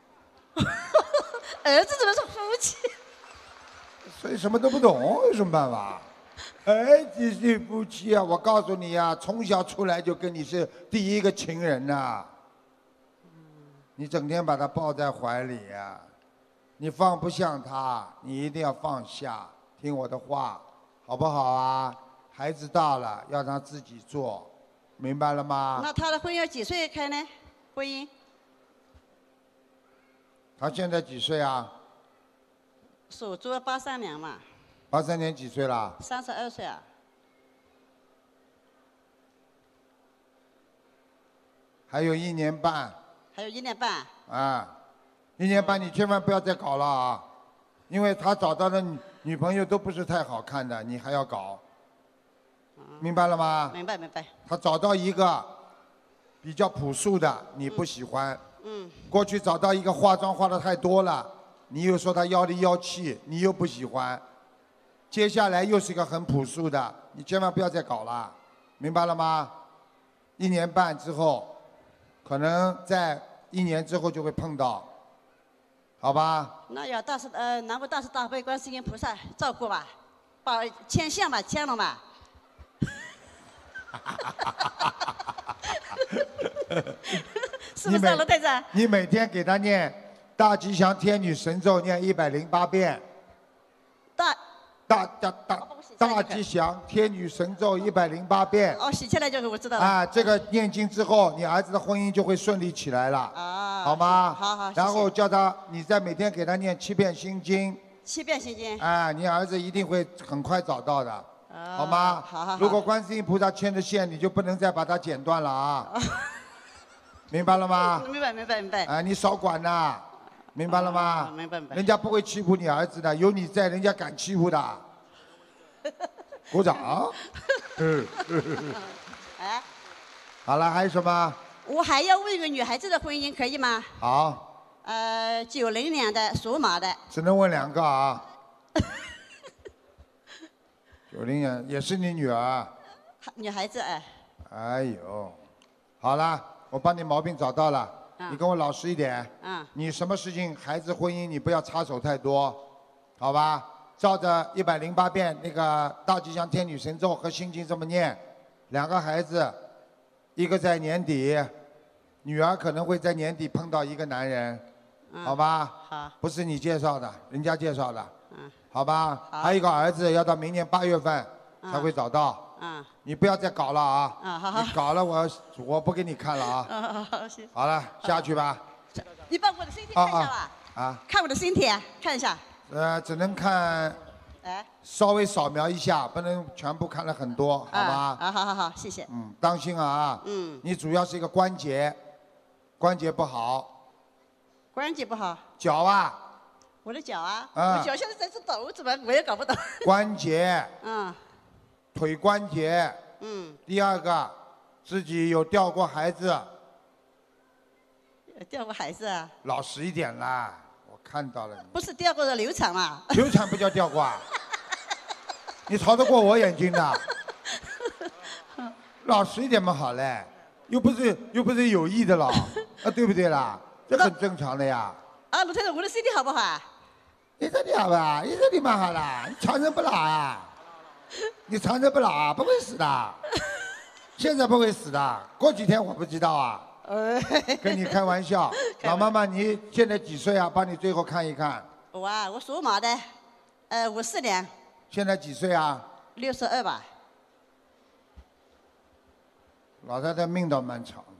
儿子怎么是夫妻？ 所以什么都不懂，有什么办法？哎，这是夫妻啊！我告诉你啊，从小出来就跟你是第一个情人呐、啊。你整天把他抱在怀里呀、啊，你放不下他，你一定要放下，听我的话，好不好啊？孩子大了，要让他自己做，明白了吗？ 那他的婚姻要几岁开呢？婚姻？ 他现在几岁啊？ 属猪八三年嘛。 八三年几岁了？ 三十二岁啊。 还有一年半。 还有一年半。 啊，一年半你千万不要再搞了啊，因为他找到的女女朋友都不是太好看的，你还要搞。明白了吗？ 明白明白。 他找到一个比较朴素的，你不喜欢。 嗯。 过去找到一个化妆化的太多了，你又说他妖里妖气，你又不喜欢。接下来又是一个很朴素的，你千万不要再搞了，明白了吗？一年半之后，可能在一年之后就会碰到，好吧？ 那要大慈呃南无大慈大悲观世音菩萨照顾吧，把牵线吧，牵了吧。是不是啊，罗台长？ 你每天给他念大吉祥天女神咒，念一百零八遍。 大大大大大吉祥天女神咒一百零八遍。 哦，洗起来就是我知道了。 啊，这个念经之后，你儿子的婚姻就会顺利起来了。 啊。 好吗？ 好好。 然后叫他，你再每天给他念七遍心经。 七遍心经。 啊，你儿子一定会很快找到的。 啊。 好吗？ 好好好。 如果观世音菩萨牵的线，你就不能再把它剪断了啊。明白了吗？ 明白明白明白。 啊，你少管呐，明白了吗？ 明白明白。 人家不会欺负你儿子的，有你在，人家敢欺负的。鼓掌。嗯。 哎。 好了，还有什么？ 我还要问一个女孩子的婚姻，可以吗？ 好。 呃，九零年的，属马的。 只能问两个啊。九零年也是你女儿。 女孩子哎。 哎呦，好了，我帮你毛病找到了， 嗯你跟我老实一点。 嗯你什么事情，孩子婚姻你不要插手太多，好吧？照着一百零八遍那个大吉祥天女神咒和心经这么念，两个孩子，一个在年底，女儿可能会在年底碰到一个男人， 嗯好吧？ 好。 不是你介绍的，人家介绍的， 嗯好吧？ 好还有一个儿子要到明年八月份才会找到。 嗯你不要再搞了啊！ 啊好好你搞了我我不给你看了啊！ 啊好行。 好了，下去吧。 你把我的身体看一下吧， 啊， 看我的身体，看一下。 呃，只能看哎。 稍微扫描一下，不能全部看了很多，好吧？ 啊好好好，谢谢。 嗯，当心啊！ 嗯。 你主要是一个关节，关节不好， 关节不好。 脚啊， 我的脚啊， 啊我脚现在在这抖，怎么我也搞不懂。 关节， 嗯腿关节。 嗯， 第二个，自己有掉过孩子， 掉过孩子啊？ 老实一点啦，我看到了你。 不是掉过的流产嘛？ 流产不叫掉过啊？你逃得过我眼睛的？老实一点嘛好嘞，又不是又不是有意的了，啊对不对啦？这很正常的呀。 啊，卢台长，我的身体好不好啊？ 你身体好吧？你身体蛮好啦，你长生不老啊！你长生不老啊，不会死的，现在不会死的，过几天我不知道啊。跟你开玩笑，老妈妈，你现在几岁啊？帮你最后看一看。 我啊，我属马的，呃，五四年， 现在几岁啊？ 六十二吧。 老太太命倒蛮长的，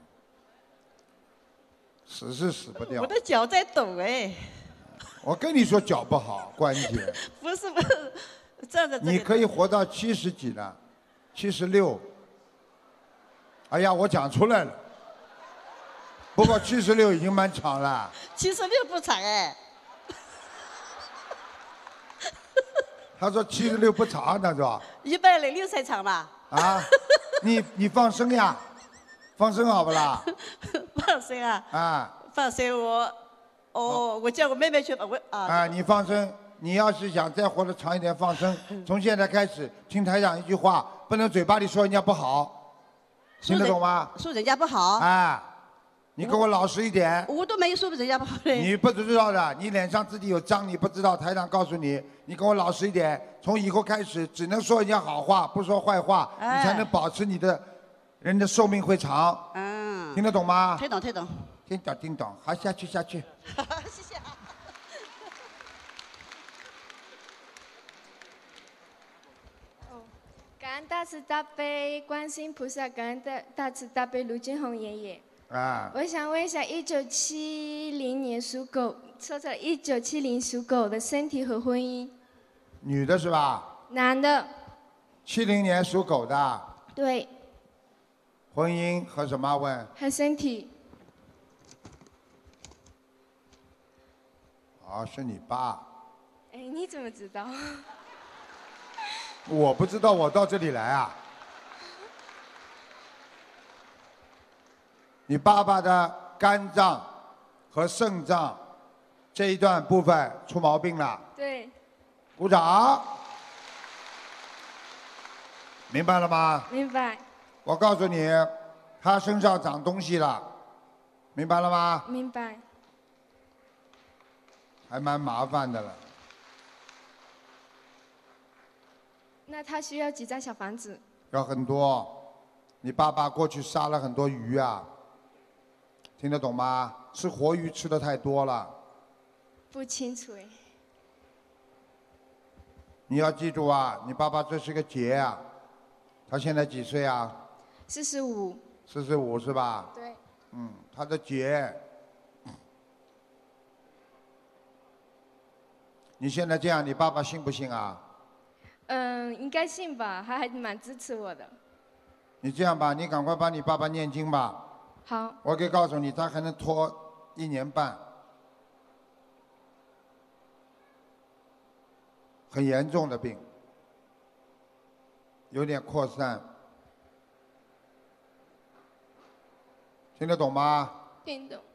死是死不掉我。的脚在抖哎。 我跟你说脚不好，关节。 不是不是，站在这里。 你可以活到七十几了，七十六。哎呀，我讲出来了。不过七十六已经蛮长了。 七十六不长哎。 他说七十六不长，他说。 一百零六才长吧？ 啊，你你放生呀，放生好不啦？ 放生啊？ 啊。 放生我，哦，我叫我妹妹去吧，我啊。 啊，你放生，你要是想再活得长一点，放生。从现在开始，听台长一句话，不能嘴巴里说人家不好，听得懂吗？ 说人家不好。 啊，你跟我老实一点。 我都没有说人家不好嘞。 你不知道的，你脸上自己有脏，你不知道。台长告诉你，你跟我老实一点，从以后开始只能说人家好话，不说坏话， 哎你才能保持你的人的寿命会长。 嗯。 听得懂吗？ 听懂听懂。 听懂听懂，好，下去下去。 谢谢。 感恩大慈大悲观世音菩萨，感恩大大慈大悲卢俊宏爷爷。 啊。 我想问一下，一九七零年属狗，说错了，一九七零属狗的身体和婚姻。 女的是吧？ 男的。 七零年属狗的。 对。 婚姻和什么问？ 和身体。 啊，是你爸。 哎，你怎么知道？ 我不知道，我到这里来啊。你爸爸的肝脏和肾脏这一段部分出毛病了。 对。 鼓掌。明白了吗？ 明白。 我告诉你，他身上长东西了，明白了吗？ 明白。 还蛮麻烦的了。 那他需要几张小房子？ 要很多。你爸爸过去杀了很多鱼啊，听得懂吗？吃活鱼吃的太多了。 不清楚哎。 你要记住啊，你爸爸这是个劫啊。他现在几岁啊？ 四十五。 四十五是吧？ 对。 嗯，他的劫。你现在这样，你爸爸信不信啊？ 嗯，应该信吧，他还蛮支持我的。 你这样吧，你赶快帮你爸爸念经吧。 好。 我可以告诉你，他还能拖一年半，很严重的病，有点扩散，听得懂吗？ 听懂。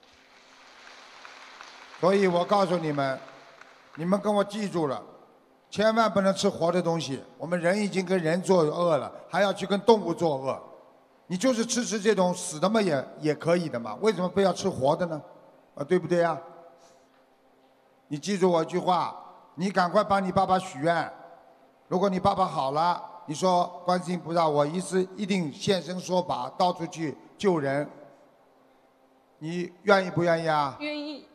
所以我告诉你们，你们跟我记住了， 千万不能吃活的东西。我们人已经跟人作恶了，还要去跟动物作恶。你就是吃吃这种死的嘛，也也可以的嘛，为什么非要吃活的呢？啊，对不对呀？你记住我一句话，你赶快帮你爸爸许愿。如果你爸爸好了，你说观世音菩萨，我一次一定现身说法，到处去救人。你愿意不愿意啊？ 愿意。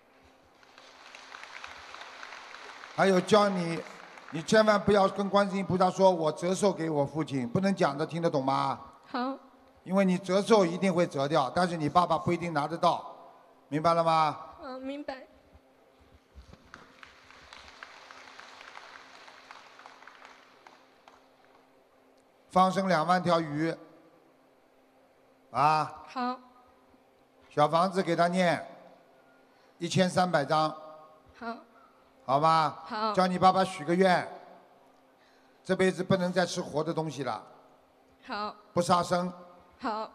还有教你，你千万不要跟观世音菩萨说我折寿给我父亲，不能讲的，听得懂吗？ 好。 因为你折寿一定会折掉，但是你爸爸不一定拿得到，明白了吗？ 嗯，明白。 放生两万条鱼，啊。 好。 小房子给他念一千三百张。 好。 好吧。 好。 叫你爸爸许个愿，这辈子不能再吃活的东西了。 好。 不杀生。 好。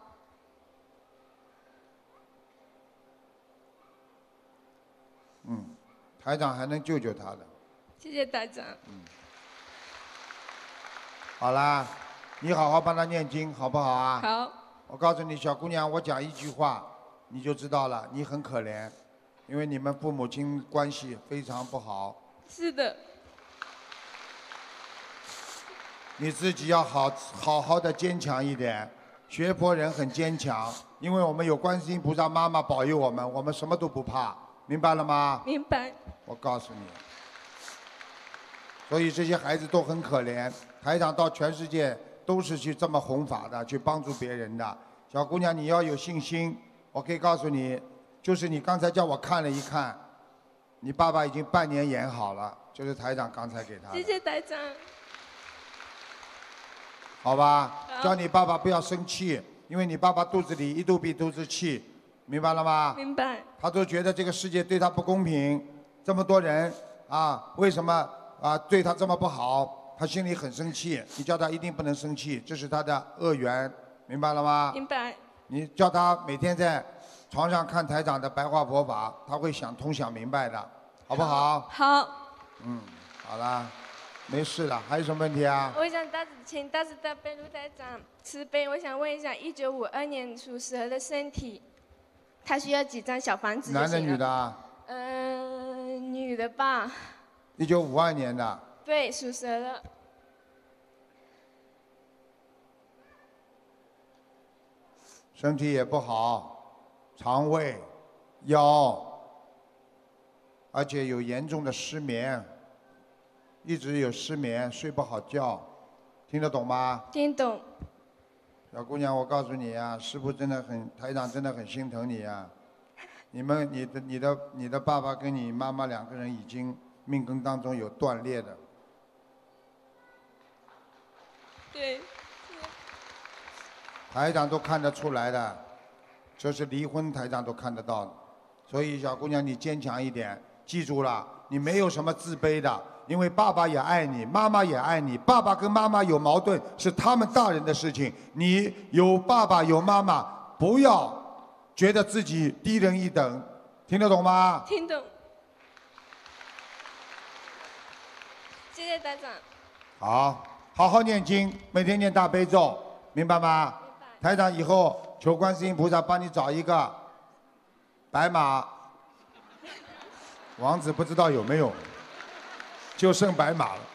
嗯，台长还能救救他的。 谢谢台长。 嗯。好啦，你好好帮他念经，好不好啊？ 好。 我告诉你，小姑娘，我讲一句话，你就知道了，你很可怜，因为你们父母亲关系非常不好。 是的。 你自己要好好好的坚强一点。学佛人很坚强，因为我们有观世音菩萨妈妈保佑我们，我们什么都不怕，明白了吗？ 明白。 我告诉你，所以这些孩子都很可怜。台长到全世界都是去这么弘法的，去帮助别人的。小姑娘，你要有信心。我可以告诉你，就是你刚才叫我看了一看，你爸爸已经半年演好了，就是台长刚才给他的。 谢谢台长。 好吧，叫你爸爸不要生气，因为你爸爸肚子里一肚皮都是气，明白了吗？ 明白。 他都觉得这个世界对他不公平，这么多人啊，为什么啊对他这么不好？他心里很生气。你叫他一定不能生气，这是他的恶缘，明白了吗？ 明白。 你叫他每天在床上看台长的白话佛法，他会想通想明白的，好不好？ 好。 嗯，好啦。没事了，还有什么问题啊？ 我想大请大慈大悲卢台长慈悲，我想问一下，一九五二年属蛇的身体，他需要几张小房子就行了？ 男的女的啊？ 嗯、呃，女的吧。 一九五二年的。 对，属蛇的。 身体也不好，肠胃、腰，而且有严重的失眠。一直有失眠，睡不好觉，听得懂吗？ 听懂。 小姑娘，我告诉你啊，师父真的很，台长真的很心疼你啊。你们，你的、你的、你的爸爸跟你妈妈两个人已经命根当中有断裂的。 对。 台长都看得出来的，就是离婚，台长都看得到的。所以小姑娘，你坚强一点，记住了，你没有什么自卑的。因为爸爸也爱你，妈妈也爱你。爸爸跟妈妈有矛盾是他们大人的事情，你有爸爸有妈妈，不要觉得自己低人一等，听得懂吗？ 听懂。谢谢台长。 好，好好念经，每天念大悲咒，明白吗？ 明白。 台长以后求观世音菩萨帮你找一个白马王子，不知道有没有。就剩白马了。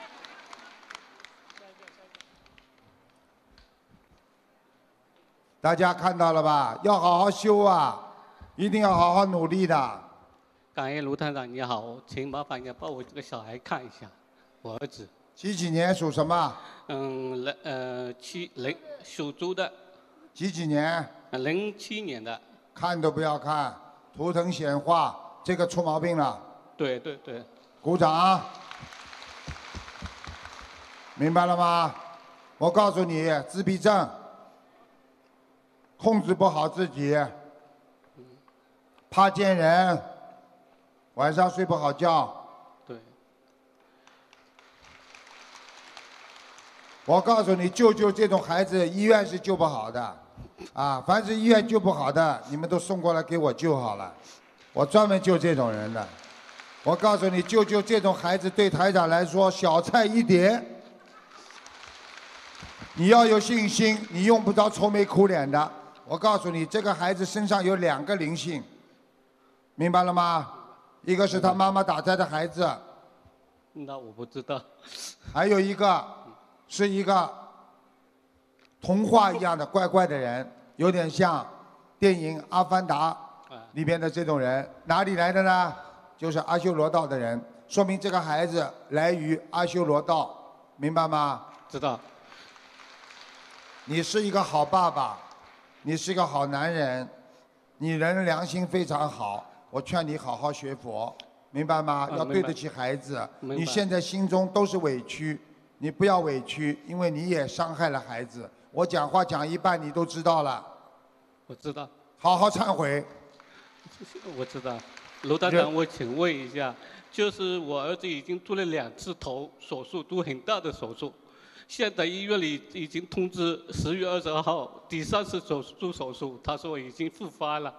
大家看到了吧？要好好修啊，一定要好好努力的。 感恩卢台长，你好，请麻烦你帮我这个小孩看一下，我儿子。 几几年属什么？ 嗯，零呃七零属猪的。 几几年？ 零七年的。 看都不要看，图腾显化，这个出毛病了。 对对对。 鼓掌，明白了吗？我告诉你，自闭症，控制不好自己，怕见人，晚上睡不好觉。 对。 我告诉你，救救这种孩子，医院是救不好的，啊，凡是医院救不好的，你们都送过来给我救好了，我专门救这种人的。 我告诉你，就就这种孩子对台长来说小菜一碟。你要有信心，你用不着愁眉苦脸的。我告诉你，这个孩子身上有两个灵性，明白了吗？一个是他妈妈打胎的孩子， 那我不知道。 还有一个是一个童话一样的怪怪的人，有点像电影《阿凡达》里边的这种人。哪里来的呢？就是阿修罗道的人，说明这个孩子来于阿修罗道，明白吗？ 知道。 你是一个好爸爸，你是一个好男人，你人良心非常好。我劝你好好学佛，明白吗？ 啊要对得起孩子。 明白你现在心中都是委屈，你不要委屈，因为你也伤害了孩子。我讲话讲一半，你都知道了。 我知道。 好好忏悔。 我知道。卢台长，我请问一下，就是我儿子已经做了两次头手术，都很大的手术。现在医院里已经通知十月二十二号第三次手做手术，他说已经复发了。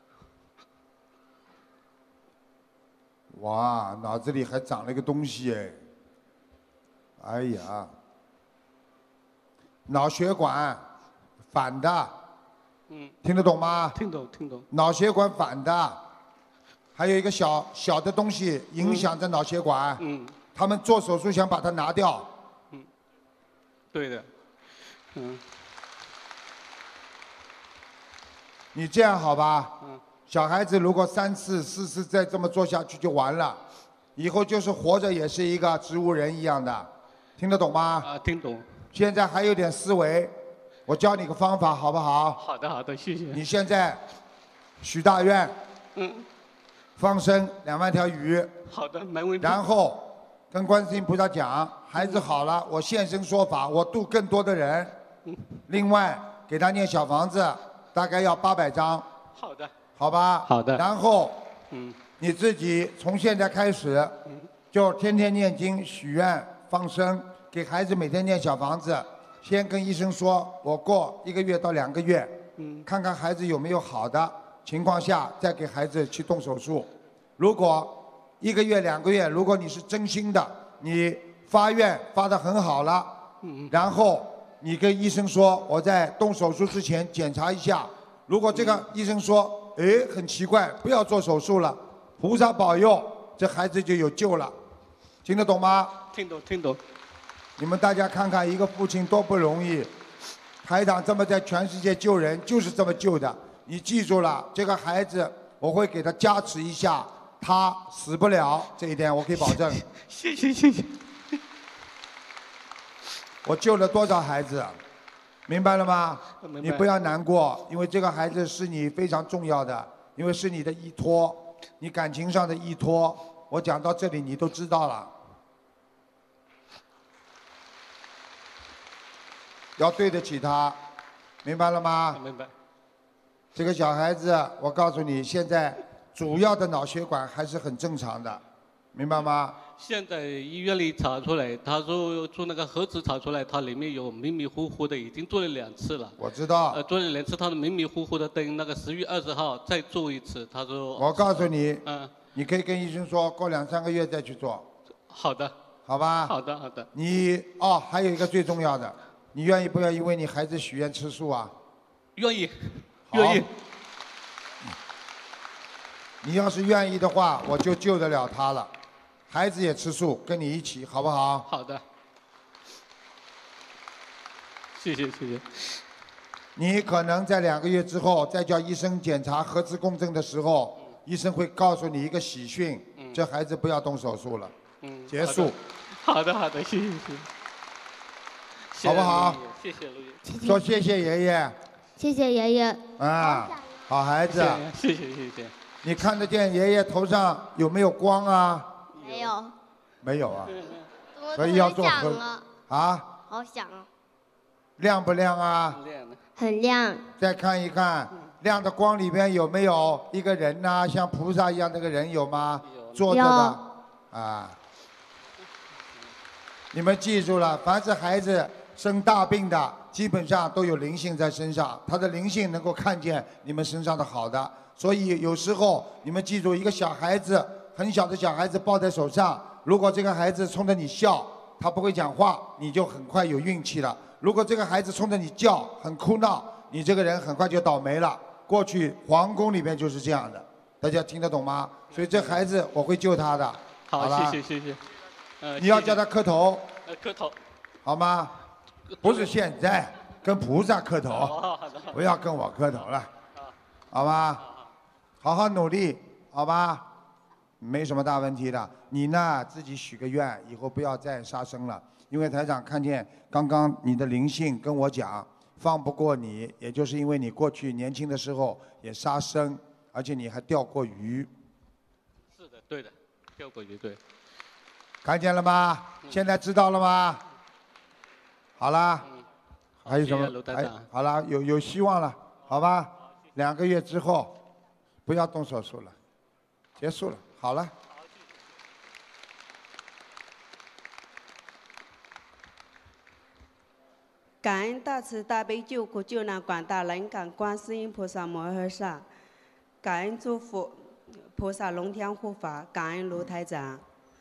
哇，脑子里还长了一个东西哎！哎呀，脑血管反的， 嗯， 听得懂吗？ 听懂，听懂。 脑血管反的，还有一个小小的东西影响着脑血管。 嗯。 他们做手术想把它拿掉。 嗯。对的。嗯。 你这样好吧？ 嗯。 小孩子如果三次、四次再这么做下去就完了，以后就是活着也是一个植物人一样的，听得懂吗？ 啊，听懂。 现在还有点思维，我教你个方法好不好？ 好的，好的，谢谢。 你现在许大愿， 嗯， 放生两万条鱼， 好的，没问题。 然后跟观世音菩萨讲，孩子好了，我现身说法，我度更多的人。 嗯。 另外给他念小房子，大概要八百张。 好的。 好吧。 好的。 然后， 嗯， 你自己从现在开始，就天天念经、许愿、放生，给孩子每天念小房子。先跟医生说，我过一个月到两个月， 嗯， 看看孩子有没有好的情况下，再给孩子去动手术。如果一个月、两个月，如果你是真心的，你发愿发得很好了， 嗯， 然后你跟医生说，我在动手术之前检查一下。如果这个医生说，哎，很奇怪，不要做手术了，菩萨保佑，这孩子就有救了，听得懂吗？ 听懂，听懂。 你们大家看看，一个父亲多不容易，台长这么在全世界救人，就是这么救的。你记住了，这个孩子我会给他加持一下，他死不了，这一点我可以保证。 谢谢，谢谢。 我救了多少孩子？明白了吗？ 明白。 你不要难过，因为这个孩子是你非常重要的，因为是你的依托，你感情上的依托。我讲到这里，你都知道了。要对得起他，明白了吗？ 明白。 这个小孩子，我告诉你，现在主要的脑血管还是很正常的，明白吗？ 现在医院里查出来，他说做那个核磁查出来，它里面有迷迷糊糊的，已经做了两次了。 我知道。 呃，做了两次，他的迷迷糊糊的，等那个十月二十号再做一次。他说。 我告诉你。 嗯。 你可以跟医生说，过两三个月再去做。 好的。 好吧。 好的，好的。 你哦，还有一个最重要的，你愿意不愿意为你孩子许愿吃素啊？ 愿意。愿意。 你要是愿意的话，我就救得了他了。孩子也吃素，跟你一起，好不好？ 好的。谢谢谢谢。 你可能在两个月之后，再叫医生检查核磁共振的时候，医生会告诉你一个喜讯， 嗯、 这孩子不要动手术了。 嗯。 结束。 好的好的，谢谢谢谢。 好不好？ 谢谢陆爷。 说谢谢爷爷。 谢谢爷爷。 啊，好孩子。 谢谢谢谢。 你看得见爷爷头上有没有光啊？ 没有。 没有啊。 我所以要做很想啊。 啊？ 好想啊。 亮不亮啊？ 很亮。 再看一看，亮的光里边有没有一个人呐、啊？像菩萨一样那个人有吗？坐着的。啊。你们记住了，凡是孩子生大病的，基本上都有灵性在身上，他的灵性能够看见你们身上的好的。所以有时候你们记住，一个小孩子很小的小孩子抱在手上，如果这个孩子冲着你笑，他不会讲话，你就很快有运气了。如果这个孩子冲着你叫，很哭闹，你这个人很快就倒霉了。过去皇宫里面就是这样的，大家听得懂吗？所以这孩子我会救他的。 好， 了谢谢谢谢。呃， 你要叫他磕头。 呃，磕头。 好吗？不是现在，跟菩萨磕头， 哦好的不要跟我磕头了，好吧？好好努力，好吧？没什么大问题的。你呢，自己许个愿，以后不要再杀生了。因为台长看见刚刚你的灵性跟我讲，放不过你，也就是因为你过去年轻的时候也杀生，而且你还钓过鱼。 是的，对的，钓过鱼，对。 看见了吗？现在知道了吗？好啦，还有什么？还好啦，有有希望了，好吧？两个月之后，不要动手术了，结束了，好了。 感恩大慈大悲救苦救难广大灵感观世音菩萨摩诃萨，感恩诸佛菩萨龙天护法，感恩卢台长。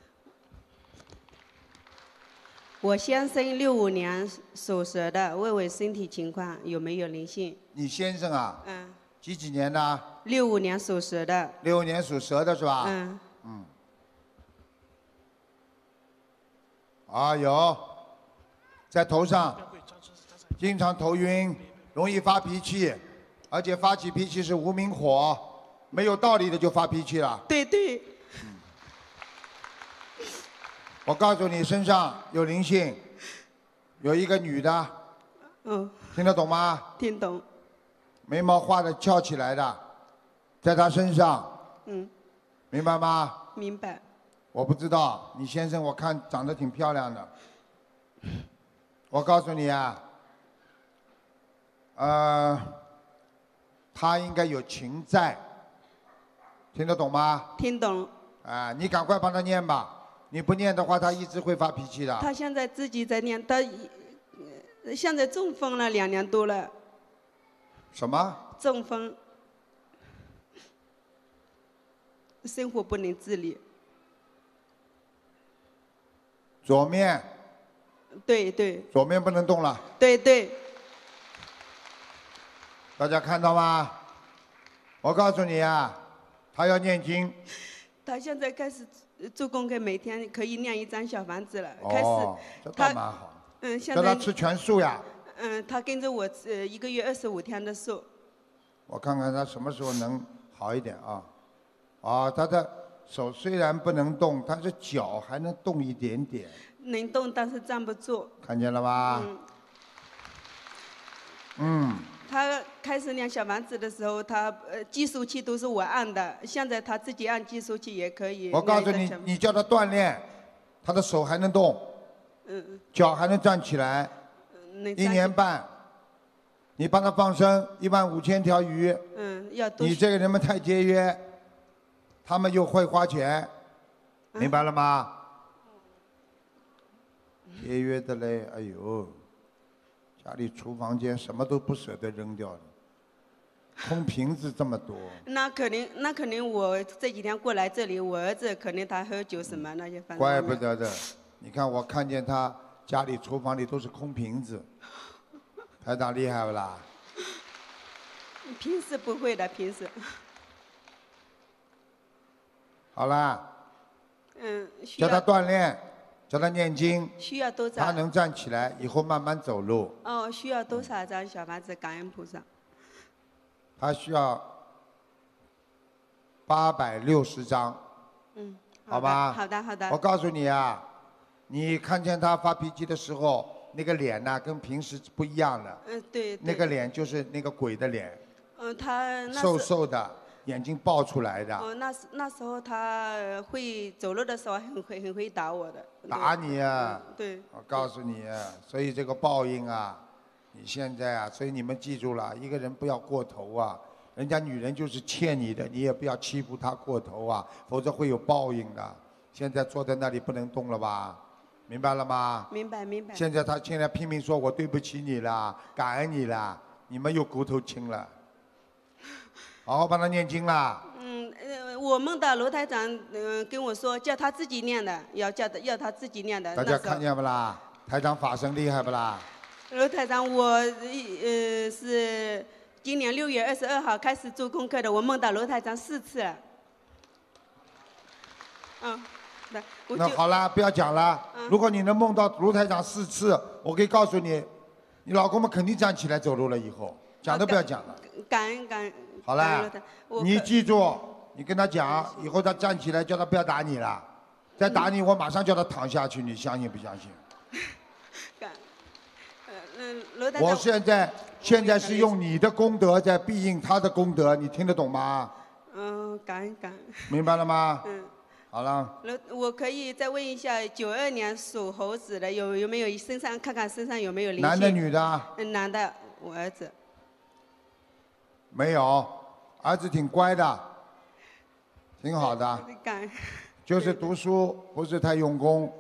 我先生六五年属蛇的，问问身体情况有没有灵性？ 你先生啊？ 嗯。 几几年的？ 六五年属蛇的。 六五年属蛇的是吧？ 嗯。 嗯。啊，有，在头上，经常头晕，容易发脾气，而且发起脾气是无名火，没有道理的就发脾气了。 对对。 我告诉你，身上有灵性，有一个女的， 嗯， 听得懂吗？ 听懂。 眉毛画的翘起来的，在她身上， 嗯， 明白吗？ 明白。 我不知道，你先生我看长得挺漂亮的。我告诉你啊，呃，他应该有情债，听得懂吗？ 听懂。 啊，你赶快帮他念吧。你不念的话，他一直会发脾气的。 他现在自己在念，他呃现在中风了两年多了。 什么？ 中风，生活不能自理。 左面。 对对。 左面不能动了。 对对。 大家看到吗？我告诉你啊，他要念经。 他现在开始做功课，每天可以念一张小房子了。 哦， 开始， 这倒蛮好。 嗯，现在叫他吃全素呀。 嗯，他跟着我呃一个月二十五天的素。 我看看他什么时候能好一点啊？啊，他的手虽然不能动，但是脚还能动一点点。 能动，但是站不住。 看见了吧？ 嗯。 嗯。 他开始念小房子的时候，他呃计数器都是我按的，现在他自己按计数器也可以。 我告诉你，你叫他锻炼，他的手还能动， 嗯， 脚还能站起来， 能一年半，你帮他放生一万五千条鱼， 嗯，要多。 你这个人们太节约，他们又会花钱，明白了吗？节约的嘞，哎呦。家里厨房间什么都不舍得扔掉的，空瓶子这么多。 那肯定，那肯定，我这几天过来这里，我儿子肯定他喝酒什么那些，反正。 怪不得的，你看我看见他家里厨房里都是空瓶子，台长厉害不啦？ 平时不会的，平时。 好啦。 嗯。 叫他锻炼。叫他念经， 需要多少？ 他能站起来，以后慢慢走路。 哦，需要多少张小房子？感恩菩萨。 他需要八百六十张。 嗯， 好吧。 好的，好的。 我告诉你啊，你看见他发脾气的时候，那个脸呐、啊，跟平时不一样的。 嗯，对。 那个脸就是那个鬼的脸。 嗯，他那瘦瘦的。眼睛爆出来的。 哦，那时那时候他会走路的时候很会很会打我的。 打你啊！ 嗯、对。 我告诉你啊，所以这个报应啊，你现在啊，所以你们记住了，一个人不要过头啊。人家女人就是欠你的，你也不要欺负她过头啊，否则会有报应的。现在坐在那里不能动了吧？明白了吗？ 明白明白。 现在他现在拼命说我对不起你啦，感恩你啦，你们又骨头轻了。好好帮他念经啦。 嗯，呃， 我梦到罗台长，嗯、跟我说叫他自己念的，要叫他要他自己念的。 大家看见不啦？台长法身厉害不啦？ 罗台长，我呃是今年六月二十二号开始做功课的，我梦到罗台长四次了。嗯，来，我就那好啦，不要讲了。 嗯如果你能梦到卢台长四次，我可以告诉你，你老公们肯定站起来走路了。以后讲都不要讲了。 感恩感恩。 好啦感恩罗台，我你可记住，你跟他讲，以后他站起来叫他不要打你了，再打你我马上叫他躺下去，你相信不相信？ 感，呃嗯，罗台长。 我现在现在是用你的功德在庇应他的功德，你听得懂吗？ 嗯，感恩感恩。 明白了吗？ 嗯。 好了， 罗，我可以再问一下，九二年属猴子的有有没有身上看看身上有没有灵性？ 男的女的？ 嗯，男的，我儿子。 没有，儿子挺乖的，挺好的， 感恩。 就是读书不是太用功，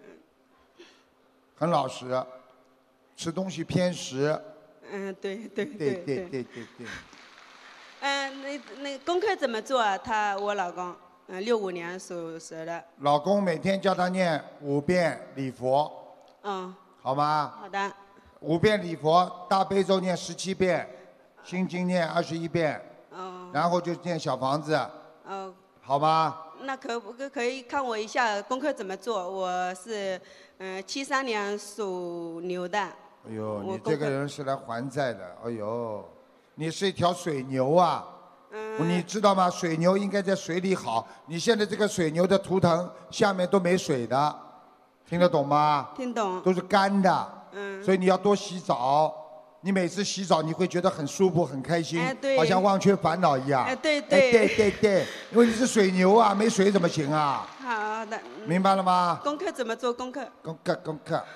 很老实，吃东西偏食。 嗯，对对对对对对对对。 嗯，那那功课怎么做啊？他我老公，嗯，六五年属蛇的。 老公每天叫他念五遍礼佛， 嗯， 好吗？ 好的。 五遍礼佛，大悲咒念十七遍，心经念二十一遍， 哦。 然后就念小房子， 哦。 好吗？ 那可不可可以看我一下功课怎么做？我是嗯七三年属牛的。 哎呦， 我你这个人是来还债的，哎呦，你是一条水牛啊！ 嗯。 你知道吗？水牛应该在水里好，你现在这个水牛的图腾下面都没水的，听得懂吗？ 听懂。 都是干的。 嗯。 所以你要多洗澡。你每次洗澡你会觉得很舒服、很开心， 哎对好像忘却烦恼一样。 哎对哎对对对对，因为你是水牛啊，没水怎么行啊？ 好的。嗯明白了吗？ 功课怎么做？功课。 功课功课。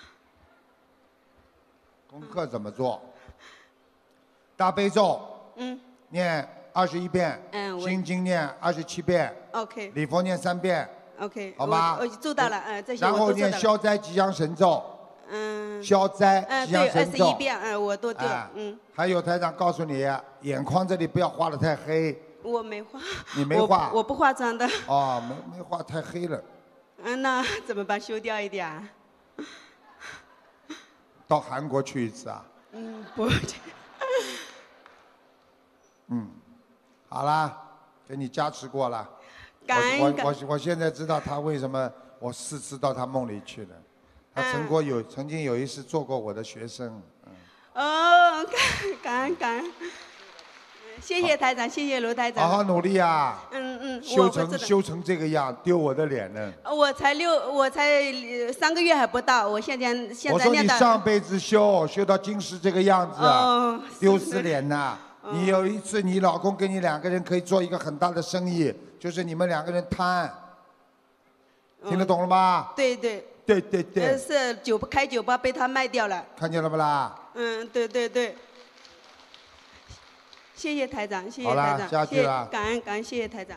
功课怎么做？大悲咒。 嗯。 念二十一遍。 嗯我心经念二十七遍。 OK。 礼佛念三遍。 OK。 好吗？ 我我做到了，嗯，这些然后我都做到了。 念消灾吉祥神咒。 嗯。 消灾嗯， 吉对，二祥神咒。 十一遍，嗯，我都对哎， 嗯， 还有台长告诉你，眼眶这里不要画的太黑。 我没化。 你没化我我不化妆的。 哦，没没画太黑了， 嗯，那怎么办？修掉一点啊？ 到韩国去一次啊。 嗯，不。 嗯，好啦，给你加持过了。 感恩我我感我我现在知道他为什么我四次到他梦里去了。他曾过有曾经有一次做过我的学生。嗯。 哦，感感恩感恩，谢谢台长，谢谢卢台长。 好好努力啊！ 嗯嗯， 修我会做的成修成这个样，丢我的脸呢。 我才六，我才呃三个月还不到，我现在现我说你在念到。 上辈子修修到今时这个样子， 哦丢死脸呐！ 哦你有一次，你老公跟你两个人可以做一个很大的生意，就是你们两个人摊，听得懂了吗？ 对对。 对对对呃，是酒吧开酒吧被他卖掉了。 看见了不啦？ 嗯，对对对。谢谢台长，谢谢好啦台长，谢谢下去了感恩感恩，谢谢台长。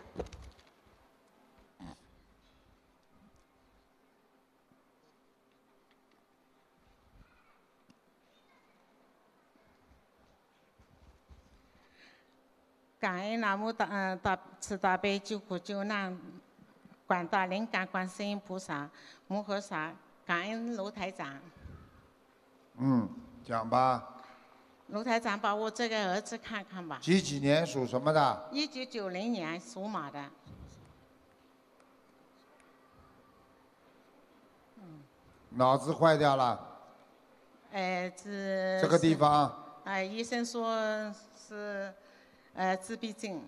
感恩南无大嗯大慈大悲救苦救难广大灵感观世音菩萨摩诃萨，感恩卢台长。 嗯，讲吧。 卢台长，把我这个儿子看看吧。 几几年属什么的？ 一九九零年属马的。 脑子坏掉了， 呃，这这个地方。 哎、医生说是呃自闭症。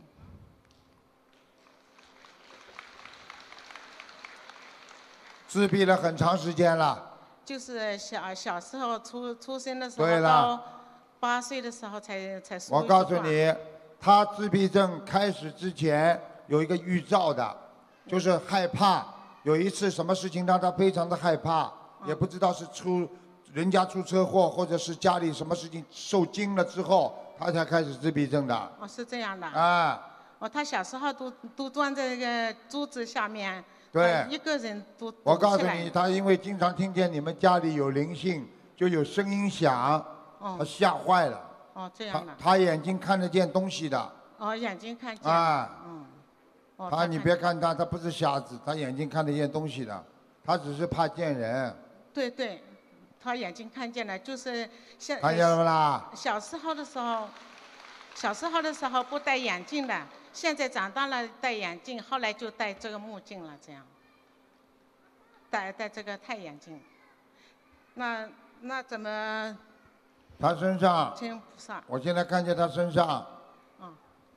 自闭了很长时间了。 就是小小时候出出生的时候对了到八岁的时候才才说我一句话。 告诉你，他自闭症开始之前有一个预兆的，就是害怕。有一次什么事情让他非常的害怕，也不知道是出人家出车祸，或者是家里什么事情受惊了之后，他才开始自闭症的。 哦，是这样的。 啊。 哦，他小时候都都钻在那个柱子下面。 对他一个人都。 我告诉躲起来你，他因为经常听见你们家里有灵性，就有声音响， 哦他吓坏了。 哦，这他样的。 他眼睛看得见东西的。 哦，眼睛看见。 啊。 嗯。 哦他你别看他，他不是瞎子，他眼睛看得见东西的，他只是怕见人。 对对，他眼睛看见了，就是像看见了不啦？ 小时候的时候，小时候的时候不戴眼镜的，现在长大了戴眼镜，后来就戴这个目镜了，这样。戴戴这个太阳镜，那那怎么？ 他身上， 请菩萨。 我现在看见他身上。 嗯。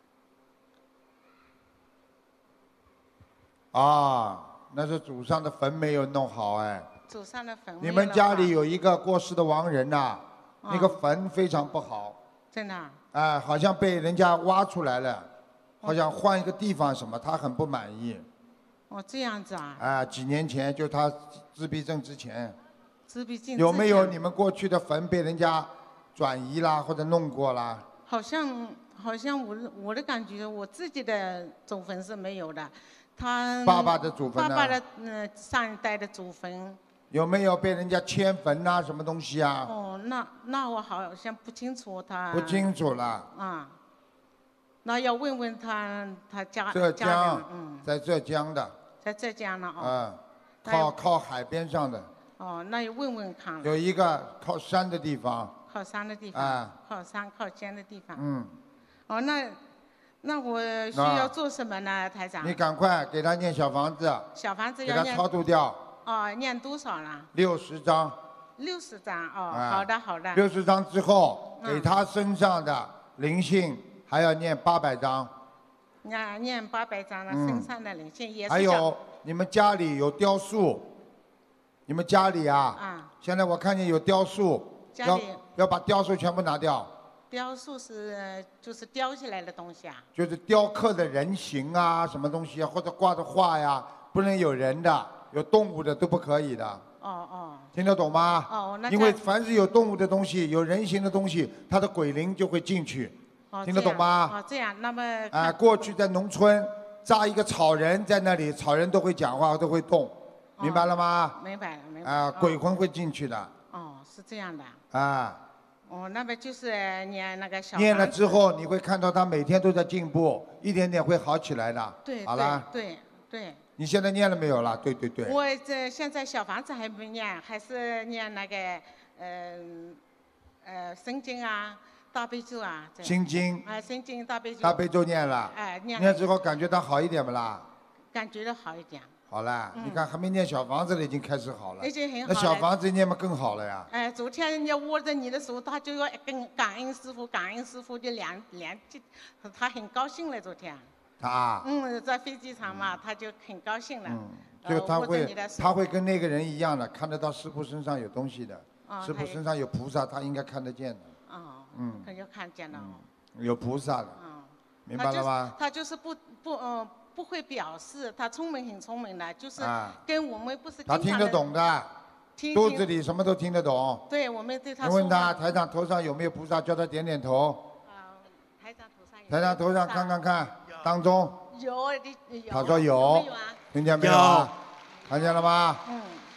啊，那是祖上的坟没有弄好哎。 祖上的坟。 你们家里有一个过世的亡人呐、 嗯、 那个坟非常不好。 真的、啊。 哎，好像被人家挖出来了，好像换一个地方什么，他很不满意。 哦，这样子啊。 啊，几年前就他自闭症之前。 自闭症。 有没有你们过去的坟被人家转移啦，或者弄过啦？ 好像好像我我的感觉，我自己的祖坟是没有的。他爸爸的祖坟呢？ 爸爸的嗯、呃、上一代的祖坟。 有没有被人家迁坟呐、啊？什么东西啊？ 哦，那那我好像不清楚他。 不清楚了。 啊。那要问问他他家浙家江人，嗯。 在浙江的。 在浙江呢哦。 嗯，靠靠海边上的。 哦，那要问问看了。 有一个靠山的地方。 靠山的地方。 啊。 靠山靠尖的地方。 嗯。 哦，那。那我需要做什么呢，台长？ 你赶快给他念小房子。 小房子要念。 给他超度掉。 哦，念多少了？ 六十张。 六十张哦， 啊、 好的好的。 六十张之后， 嗯、 给他身上的灵性还要念八百张。 念念八百张了， 嗯、 身上的灵性也是。 还有你们家里有雕塑，你们家里啊， 啊现在我看见有雕塑，要要把雕塑全部拿掉。 雕塑是就是雕起来的东西啊。 就是雕刻的人形啊，什么东西啊，或者挂的画呀，不能有人的，有动物的都不可以的。 哦哦。 听得懂吗？ 哦，那因为凡是有动物的东西，有人形的东西，它的鬼灵就会进去。 哦， 听得懂吗？ 哦，这样，那么。 啊，过去在农村扎一个草人在那里，草人都会讲话，都会动，明白了吗？ 明白了，明白了。 啊，鬼魂会进去的。 哦，是这样的。 啊。 哦，那么就是念那个小。 念了之后，你会看到他每天都在进步，一点点会好起来的。 对。 好了。 对对。 你现在念了没有了？对对对。 我这现在小房子还没念，还是念那个呃呃心经啊、大悲咒啊。 心经。 啊，心经、大悲咒。 大悲咒念了。 哎，念。 念之后感觉到好一点不啦？ 感觉到好一点。 好了，你看还没念小房子了，已经开始好了。 已经很好了。 那小房子念嘛更好了呀。 哎，昨天人家握着你的手，他就要跟感恩师傅，感恩师傅就两两，他很高兴了。昨天。 他。 嗯，在飞机场嘛，他就很高兴了。 嗯。就他会， 呃、 他会跟那个人一样的，看得到师傅身上有东西的， 哦、 师傅身上有菩萨，他应该看得见的。 哦。 嗯。 他就看见了。 嗯。有菩萨的。 嗯。 明白了吗？ 他就是不不嗯。不会表示，他聪明很聪明的，就是跟我们不是。 他听得懂的，肚子里什么都听得懂。 对，我们对他。 你问他台长头上有没有菩萨，叫他点点头。 啊，台长头上有。 台长头上看看看，当中。 有的有。 他说有。听见没有？看见了吗？ 嗯。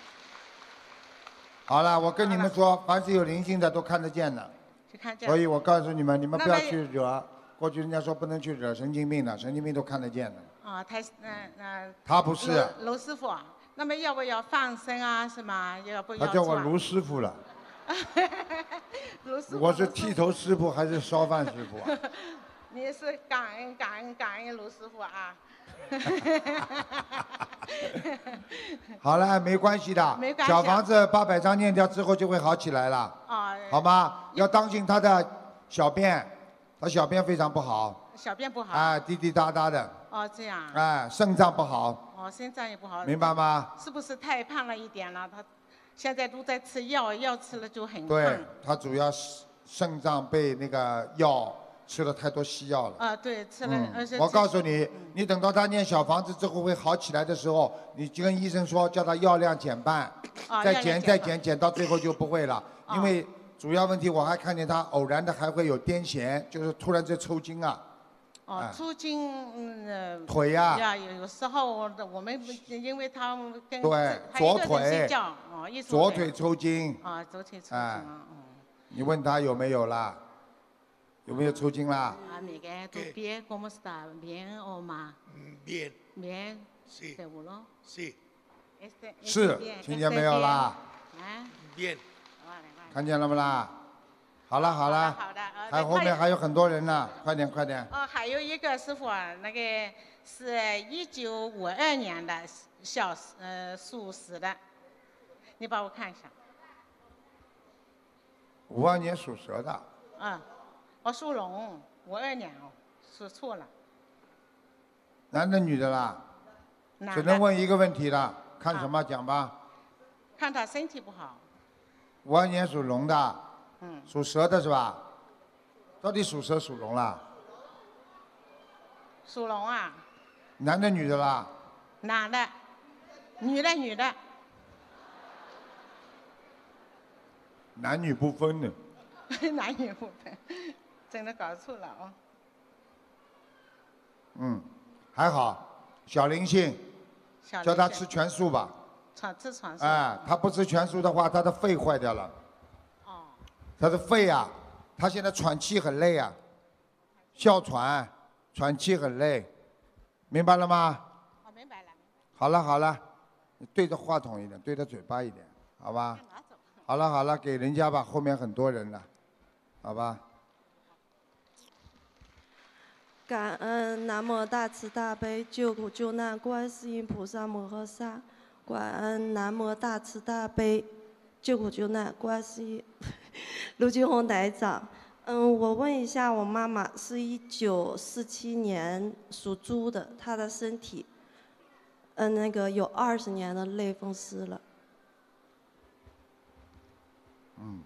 好了，我跟你们说，凡是有灵性的都看得见的。 就看见。 所以我告诉你们，你们不要去惹。过去人家说不能去惹神经病的，神经病都看得见的。 啊，他嗯嗯。 他不是。 卢师傅，那么要不要放生啊？是吗？要不要？ 他叫我卢师傅了。 卢师傅。 我是剃头师傅还是烧饭师傅啊？ 你是感恩感恩感恩卢师傅啊。 好了，没关系的。 没关系。 小房子八百张念掉之后就会好起来了。 啊。 好吗？要当心他的小便，他小便非常不好。 小便不好。 哎，滴滴答答的。 哦，这样。 哎，肾脏不好。 哦，肾脏也不好。 明白吗？ 是不是太胖了一点了？他现在都在吃药，药吃了就很胖。 对，他主要是肾脏被那个药吃了太多西药了。 啊，对，吃了。 嗯。我告诉你，你等到他念小房子之后会好起来的时候，你就跟医生说，叫他药量减半，再减再减，减到最后就不会了，因为。主要问题我还看见他偶然的还会有癫痫，就是突然间抽筋啊。 哦，抽筋，嗯。 腿呀。 呀，有有时候我们因为他跟对左腿， 哦，一左腿抽筋。 啊，左腿抽筋啊，嗯。 你问他有没有啦？ 有没有抽筋啦？ 啊，每个都别como está bien o mal。 bien。 bien。 sí。 seguro。 sí。 是，听见没有啦？ 啊。 bien。 看见了不啦？好了好了。 好的。 还后面还有很多人呢，快点快点。 哦，还有一个师傅啊，那个是一九五二年的小呃属蛇的，你帮我看一下。 五二年属蛇的。 嗯，我属龙，五二年哦，说错了。 男的女的啦？ 男的。 只能问一个问题了，看什么讲吧。 看他身体不好。 五二年属龙的。 嗯。 属蛇的是吧？到底属蛇属龙啦？ 属龙啊。 男的女的啦？ 男的，女的女的。 男女不分的。 男女不分，真的搞错了哦。 嗯，还好，小灵性， 小灵性叫他吃全素吧。 传吃传素。 哎，他不吃全素的话，他的肺坏掉了。 哦。 他的肺啊，他现在喘气很累啊，哮喘，喘气很累，明白了吗？ 哦，明白了。 好了好了，你对着话筒一点，对着嘴巴一点，好吧？好了好了，给人家吧，后面很多人了，好吧？ 感恩南无大慈大悲救苦救难观世音菩萨摩诃萨，感恩南无大慈大悲救苦救难观世音卢军红台长。嗯，我问一下，我妈妈是一九四七年属猪的，她的身体，嗯，那个有二十年的类风湿了。 嗯。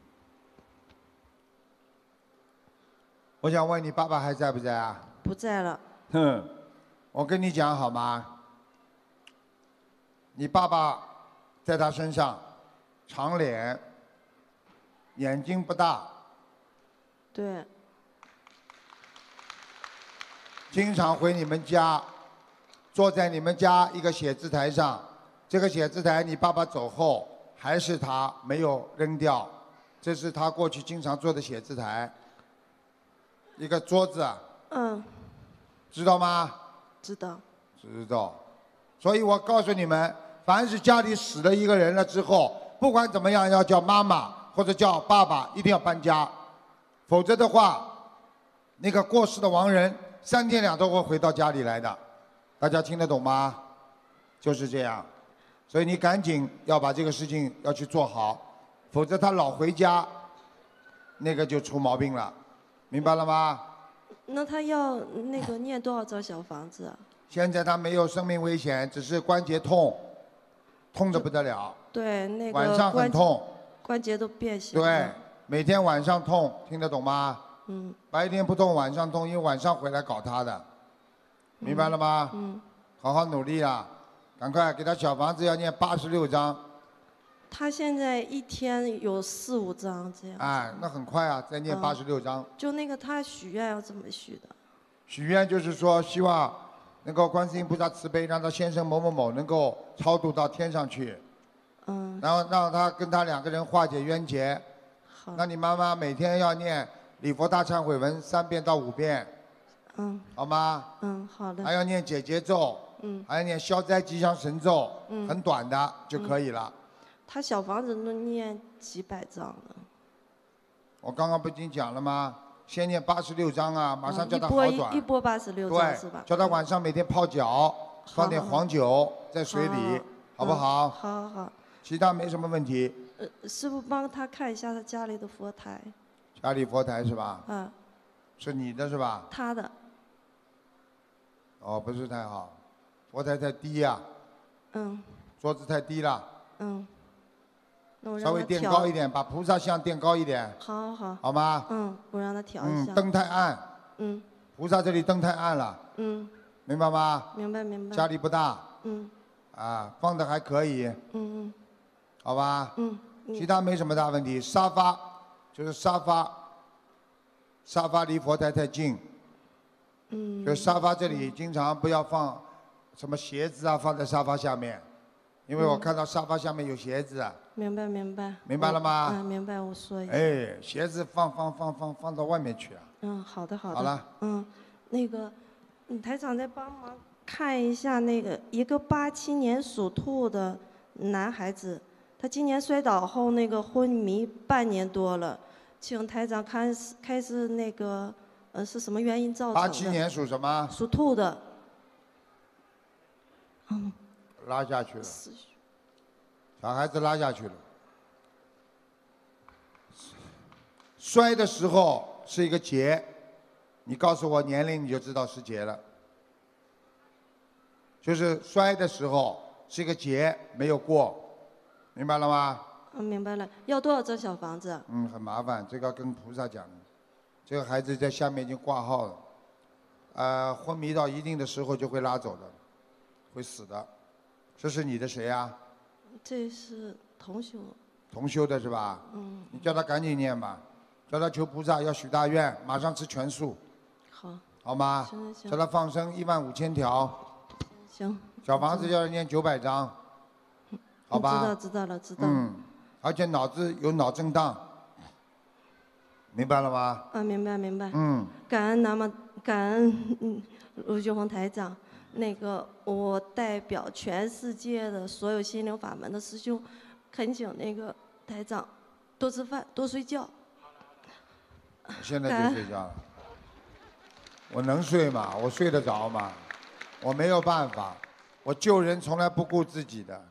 我想问你，爸爸还在不在啊？ 不在了。 哼，我跟你讲好吗？你爸爸在他身上，长脸，眼睛不大， 对。 经常回你们家，坐在你们家一个写字台上，这个写字台你爸爸走后还是他没有扔掉，这是他过去经常坐的写字台，一个桌子。 嗯。 知道吗？ 知道。 知道。所以我告诉你们，凡是家里死了一个人了之后，不管怎么样，要叫妈妈或者叫爸爸，一定要搬家，否则的话，那个过世的亡人三天两头会回到家里来的。大家听得懂吗？就是这样。所以你赶紧要把这个事情要去做好，否则他老回家，那个就出毛病了，明白了吗？ 那他要那个念多少张小房子啊？ 现在他没有生命危险，只是关节痛，痛得不得了。 对，那个晚上很痛， 关节都变形了。 对，每天晚上痛，听得懂吗？ 嗯。 白天不痛，晚上痛，因为晚上回来搞他的，明白了吗？ 嗯。 好好努力啊，赶快给他小房子要念八十六章。 他现在一天有四五张这样。 哎，那很快啊，再念八十六章。 就那个他许愿要怎么许的？ 许愿就是说，希望能够观世音菩萨慈悲，让他先生某某某能够超度到天上去。 嗯。 然后让他跟他两个人化解冤结。 好。 那你妈妈每天要念礼佛大忏悔文三遍到五遍。 嗯。 好吗？ 嗯，好的。 还要念解结咒。 嗯。 还要念消灾吉祥神咒。 嗯。 很短的就可以了。 他小房子都念几百张了。 我刚刚不已经讲了吗？先念八十六章啊，马上叫他好一波转。 一波八十六章是吧？ 对，叫他晚上每天泡脚，放点黄酒在水里，好不好？ 好好好。 其他没什么问题。 呃，师傅帮他看一下他家里的佛台。 家里佛台是吧？ 嗯。 是你的是吧？ 他的。 哦，不是太好，佛台太低呀。 嗯。 桌子太低了。 嗯。 稍微垫高一点，把菩萨像垫高一点。 好好好。 好吗？ 嗯，我让他调一下。 嗯，灯太暗。 嗯。 菩萨这里灯太暗了。 嗯。 明白吗？ 明白明白。 家里不大。 嗯。 啊，放的还可以。 嗯嗯。 好吧。 嗯。 其他没什么大问题，沙发就是沙发，沙发离佛台太近。 嗯。 就沙发这里经常不要放什么鞋子啊，放在沙发下面。 因为我看到沙发下面有鞋子。 明白明白。 明白了吗？ 啊，明白，我说一下。 哎，鞋子放放放放放到外面去啊。 嗯，好的好的。 好了。 嗯，那个，嗯，台长再帮忙看一下那个一个八七年属兔的男孩子，他今年摔倒后那个昏迷半年多了，请台长看开始那个呃是什么原因造成的？ 八七年属什么？ 属兔的。嗯。 拉下去了。小孩子拉下去了。摔的时候是一个结，你告诉我年龄你就知道是结了。就是摔的时候是一个结没有过，明白了吗？ 嗯，明白了。要多少张小房子？ 嗯，很麻烦，这个要跟菩萨讲。这个孩子在下面已经挂号了，呃，昏迷到一定的时候就会拉走的，会死的。这是你的谁呀？ 这是同修。 同修的是吧？ 嗯。 你叫他赶紧念吧，叫他求菩萨要许大愿，马上吃全素。 好。 好吗？ 行行。 叫他放生一万五千条。 行。 小房子要念九百张，好吧？ 知道知道了知道。 嗯，而且脑子有脑震荡，明白了吗？ 啊，明白明白。 嗯。 感恩南无感恩嗯卢俊宏台长，那个我代表全世界的所有心灵法门的师兄，恳请那个台长多吃饭多睡觉。 现在就睡觉了。我能睡吗？我睡得着吗？我没有办法，我救人从来不顾自己的。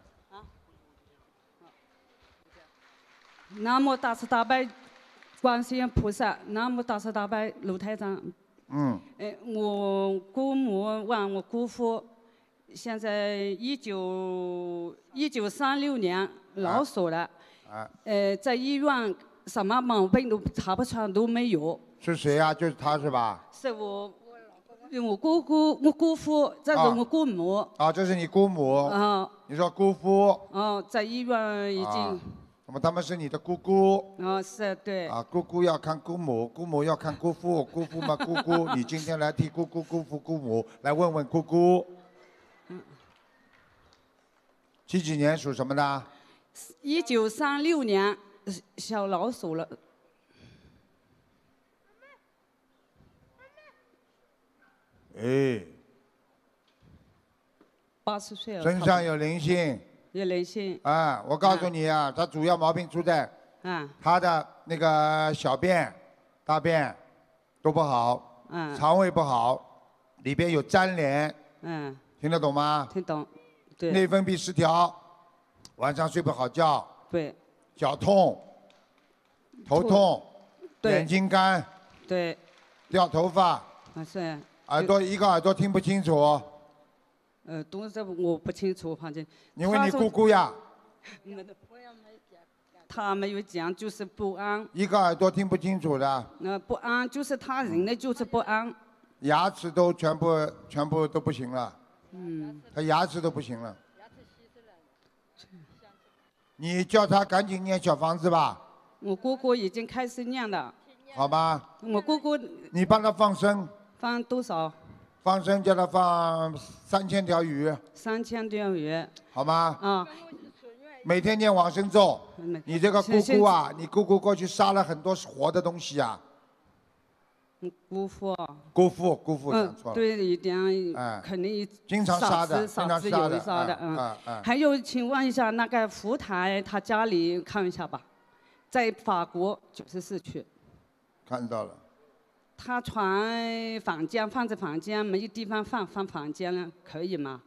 南无大慈大悲观世音菩萨，南无大慈大悲卢台长。 嗯。 哎，我姑母问我姑父，现在一九一九三六年老死了。 啊。 呃，在医院什么毛病都查不出都没有。 是谁呀、啊？就是他是吧？ 是我，我姑姑，我姑父，这是我姑母。 啊，这是你姑母。 啊。 你说姑父。 哦，在医院已经。 啊那么他们是你的姑姑。 哦，是对。 啊，姑姑要看姑母，姑母要看姑父，姑父嘛姑姑，你今天来替姑姑、姑父、姑母来问问姑姑。 嗯。 几几年属什么的？ 一九三六年，小老鼠了。 哎。 八十岁了。 身上有灵性。 有灵性。 啊，我告诉你啊，他主要毛病出在， 嗯， 他的那个小便、大便都不好， 嗯， 肠胃不好，里边有粘连， 嗯， 听得懂吗？ 听懂，对。 内分泌失调，晚上睡不好觉， 对。 脚痛，头痛， 对眼睛干， 对。 掉头发， 啊是。 耳朵一个耳朵听不清楚。 呃，东西我不清楚，反正。 你问你姑姑呀。 他没有讲，就是不安。 一个耳朵听不清楚的。 呃，不安就是他人呢，就是不安。 牙齿都全部全部都不行了。 嗯。 他牙齿都不行了。你叫他赶紧念小房子吧。 我姑姑已经开始念了。 好吧。 我姑姑。 你帮他放生。 放多少？ 放生叫他放三千条鱼。 三千条鱼。 好吗？ 啊。 每天念往生咒。你这个姑姑啊，你姑姑过去杀了很多活的东西啊。 姑父。 姑父，姑父讲错了。 嗯，对，一点哎， 肯定。 经常杀的，经常杀的， 杀的， 嗯嗯。 还有，请问一下那个福台，他家里看一下吧，在法国九十四区。 看到了。 他床房间放在房间，没有地方放，放房间了，可以吗？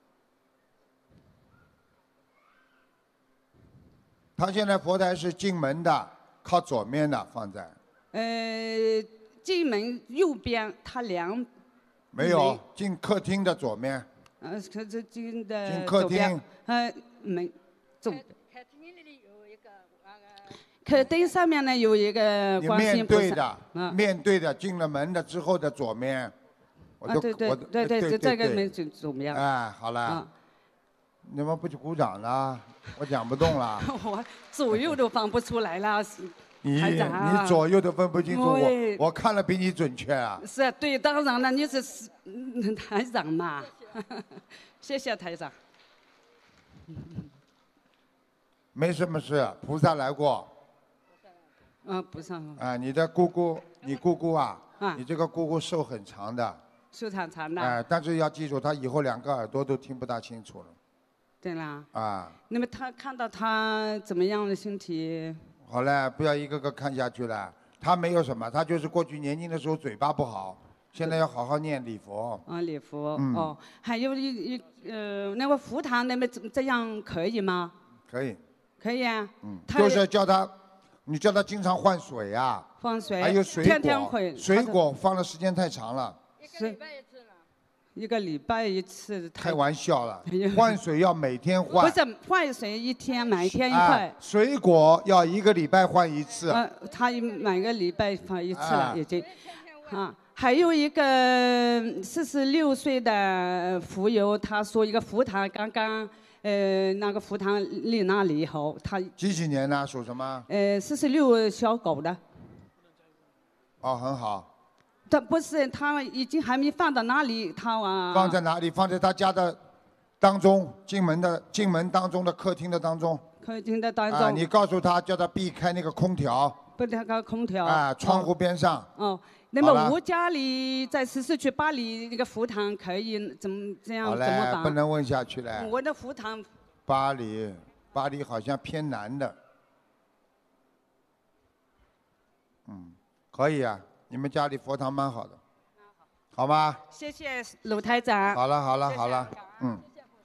他现在佛台是进门的，靠左面的放在。 呃，进门右边，他两。 没有，进客厅的左面。 呃，可是进的。 进客厅。 呃，门左。客厅上面呢有一个观世音菩萨。 面对的，面对的，进了门的之后的左面。我啊，对对对对，这个门左左面。 哎，好了。你们不去鼓掌了？我讲不动了。 我左右都放不出来了， 你你左右都分不清楚，我我看了比你准确啊。 是啊，对，当然了，你是台长嘛。谢谢台长。 没什么事，菩萨来过。 啊，不上。 啊，你的姑姑，你姑姑啊， 啊你这个姑姑寿很长的。 寿长长的。 哎，但是要记住，她以后两个耳朵都听不大清楚了。 对啦。 啊， 那么他看到他怎么样的身体？ 好了，不要一个个看下去了。她没有什么，她就是过去年轻的时候嘴巴不好，现在要好好念礼佛。 啊，礼佛。 嗯哦，还有一一呃，那个福堂那么怎么这样可以吗？ 可以。 可以啊。 嗯， 他就是叫她，你叫她经常换水啊。 放水。 还有水果。 天天会。 水果放的时间太长了。 是。一个礼拜一次。 开玩笑了，换水要每天换。 不是换水一天，每天一块。 哎水果要一个礼拜换一次。 呃，他每个礼拜换一次了， 哎已经。啊，还有一个四十六岁的福友，他说一个福堂刚刚，呃，那个福堂立那里以后，他几几年呢？属什么？ 呃四十六小狗的。 哦，很好。 他不是，他已经还没放到那里，他啊。 放在哪里？放在他家的当中，进门的进门当中的客厅的当中。 客厅的当中。 啊，你告诉他，叫他避开那个空调。 不，那个空调。 啊，窗户边上。 哦，那么我家里在十四区巴黎那个福堂可以怎么这样好怎么嘞， 办？ 不能问下去嘞。 我的福堂。 巴黎，巴黎好像偏南的。嗯，可以啊，你们家里佛堂蛮好的，好吗？ 谢谢鲁台长。 好了好了好了，嗯。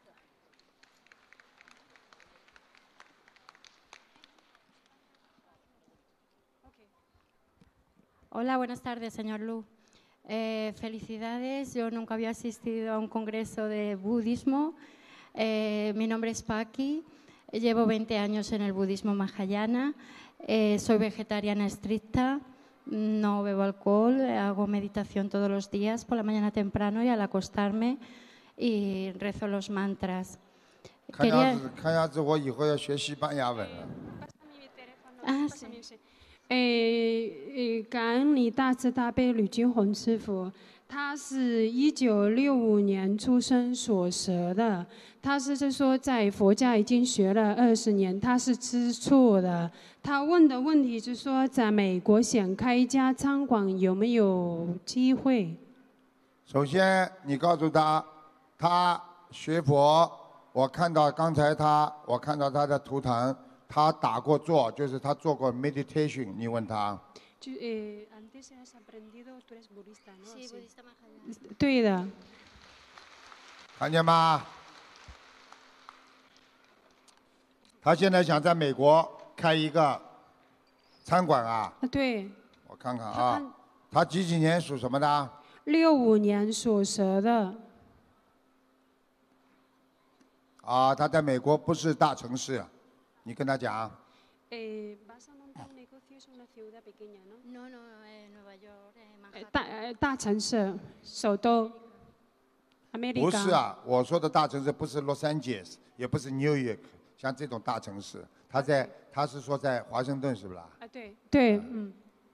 Hola, buenas tardes, señor Lu. Eh, felicidades, yo nunca había asistido a un congreso de budismo. Eh, mi nombre es Paki, llevo veinte años en el budismo mahayana, eh, soy vegetariana estricta, no bebo alcohol, hago meditación todos los días, por la mañana temprano y al acostarme, y rezo los mantras. 看样子，看样子我以后要学西班牙文了。 Ah, sí. 诶诶，感恩你大慈大悲吕金红师傅，他是一九六五年出生属蛇的，他是是说在佛教已经学了二十年，他是吃醋的。他问的问题是说，在美国想开一家餐馆有没有机会？ 首先，你告诉他，他学佛，我看到刚才他，我看到他的图腾。 他打过坐，就是他做过 meditation。你问他。 就呃 ，antes has aprendido tú eres budista, ¿no? Sí, budista mahayana. 对的。 看见吗？他现在想在美国开一个餐馆啊。 啊，对。 我看看啊，他几几年属什么的？ 六五年属蛇的。 啊，他在美国不是大城市。 你跟他讲。 Eh, vas a montar un negocio es una ciudad pequeña, ¿no? No, no, eh, Nueva York, eh, Manhattan. 大呃大城市，首都。America。 不是啊，我说的大城市不是 Los Angeles， 也不是 New York， 像这种大城市，他在他是说在华盛顿是不是？ 啊，对。对，嗯。